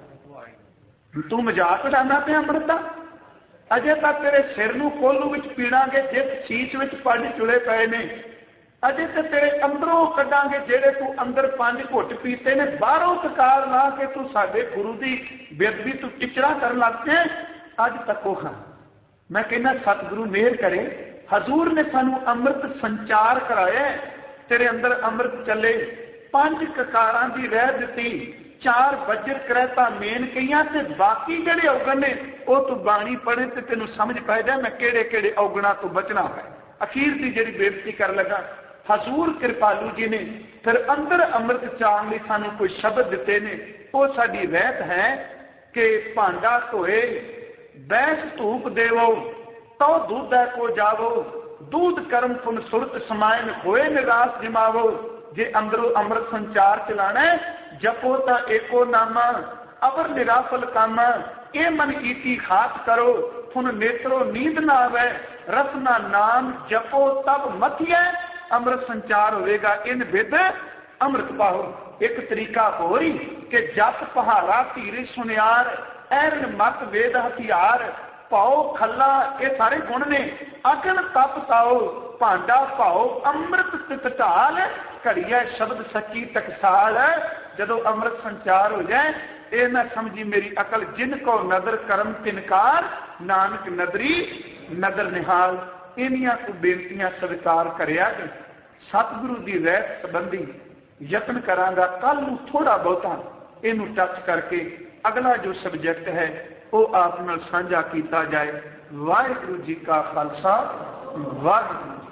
तू मजाक उड़ाना पे अमृत दा? अजे तक तेरे सिर नूं कोलू विच पीड़ांगे जिस शीश विच पंज चुले पए ने, अजे तो तेरे अंदरों कड्डांगे जेड़े तू अंदर पंज घुट पीते ने, बाहरों ककार ला के तू साडे गुरु की बेदबी तू टिचड़ा कर लग पे। अज तको हाँ मैं कहना सतगुरु मेहर करे, हजूर ने सानू अमृत संचार कराया, तेरे अंदर अमृत चले, पंज ककारां दी रह दिती, चार वज्र करैता मेन कईयां, ते बाकी जेड़े औगण ने वो तू बाणी पढ़े ते तेनू समझ पै जाए मैं केड़े केड़े औगणा तो बचना है। अखीर की जिहड़ी बेनती कर लगा, हजूर कृपालू जी ने फिर अंदर अमृत चाण लई सानू कोई शब्द दिते ने। वो साडी रहत है कि भांडा धोए बैस धूप देवो, तो दूध को जावो, दूध कर्म पुन सुरत समायन होए निराश जमावो। जे अंदरों अमृत संचार चलाना है, जपो ता एको नामा अवर निराफल कामा, ए मन कीती खात करो, थुन नेत्रो नींद ना आवे, रसना नाम जपो तब मथिए, अमृत संचार होएगा इन विद अमृत पाओ। एक तरीका हो ही कि जप पहाड़ा धीरे सुनियार, ऐरन मत वेद हथियार, पाओ खला ये सारे गुण ने, अगन तप ताओ भांडा पाओ, अमृत तितचाल, घड़िया शब्द सच्ची टकसाल। जदों अमृत संचार हो जाए ਇਹ ਨਾ ਸਮਝੀ ਮੇਰੀ ਅਕਲ, ਜਿਨ ਕੋ ਨਦਰ ਕਰਮ ਤਿਨਕਾਰ, ਨਾਨਕ ਨਦਰੀ ਨਦਰ ਨਿਹਾਲ। ਇਹਨੀਆਂ ਕੋ ਬੇਨਤੀਆਂ ਸਵੀਕਾਰ ਕਰਿਆ ਕਿ ਸਤਿਗੁਰੂ ਦੀ ਰਹਿਤ ਸੰਬੰਧੀ ਯਤਨ ਕਰਾਂਗਾ। ਕੱਲ ਨੂੰ ਥੋੜਾ ਬਹੁਤਾ ਇਹਨੂੰ ਟੱਚ ਕਰਕੇ ਅਗਲਾ ਜੋ ਸਬਜੈਕਟ ਹੈ ਉਹ ਆਪ ਨਾਲ ਸਾਂਝਾ ਕੀਤਾ ਜਾਏ। ਵਾਹਿਗੁਰੂ ਜੀ ਕਾ ਖਾਲਸਾ, ਵਾਹਿਗੁਰੂ।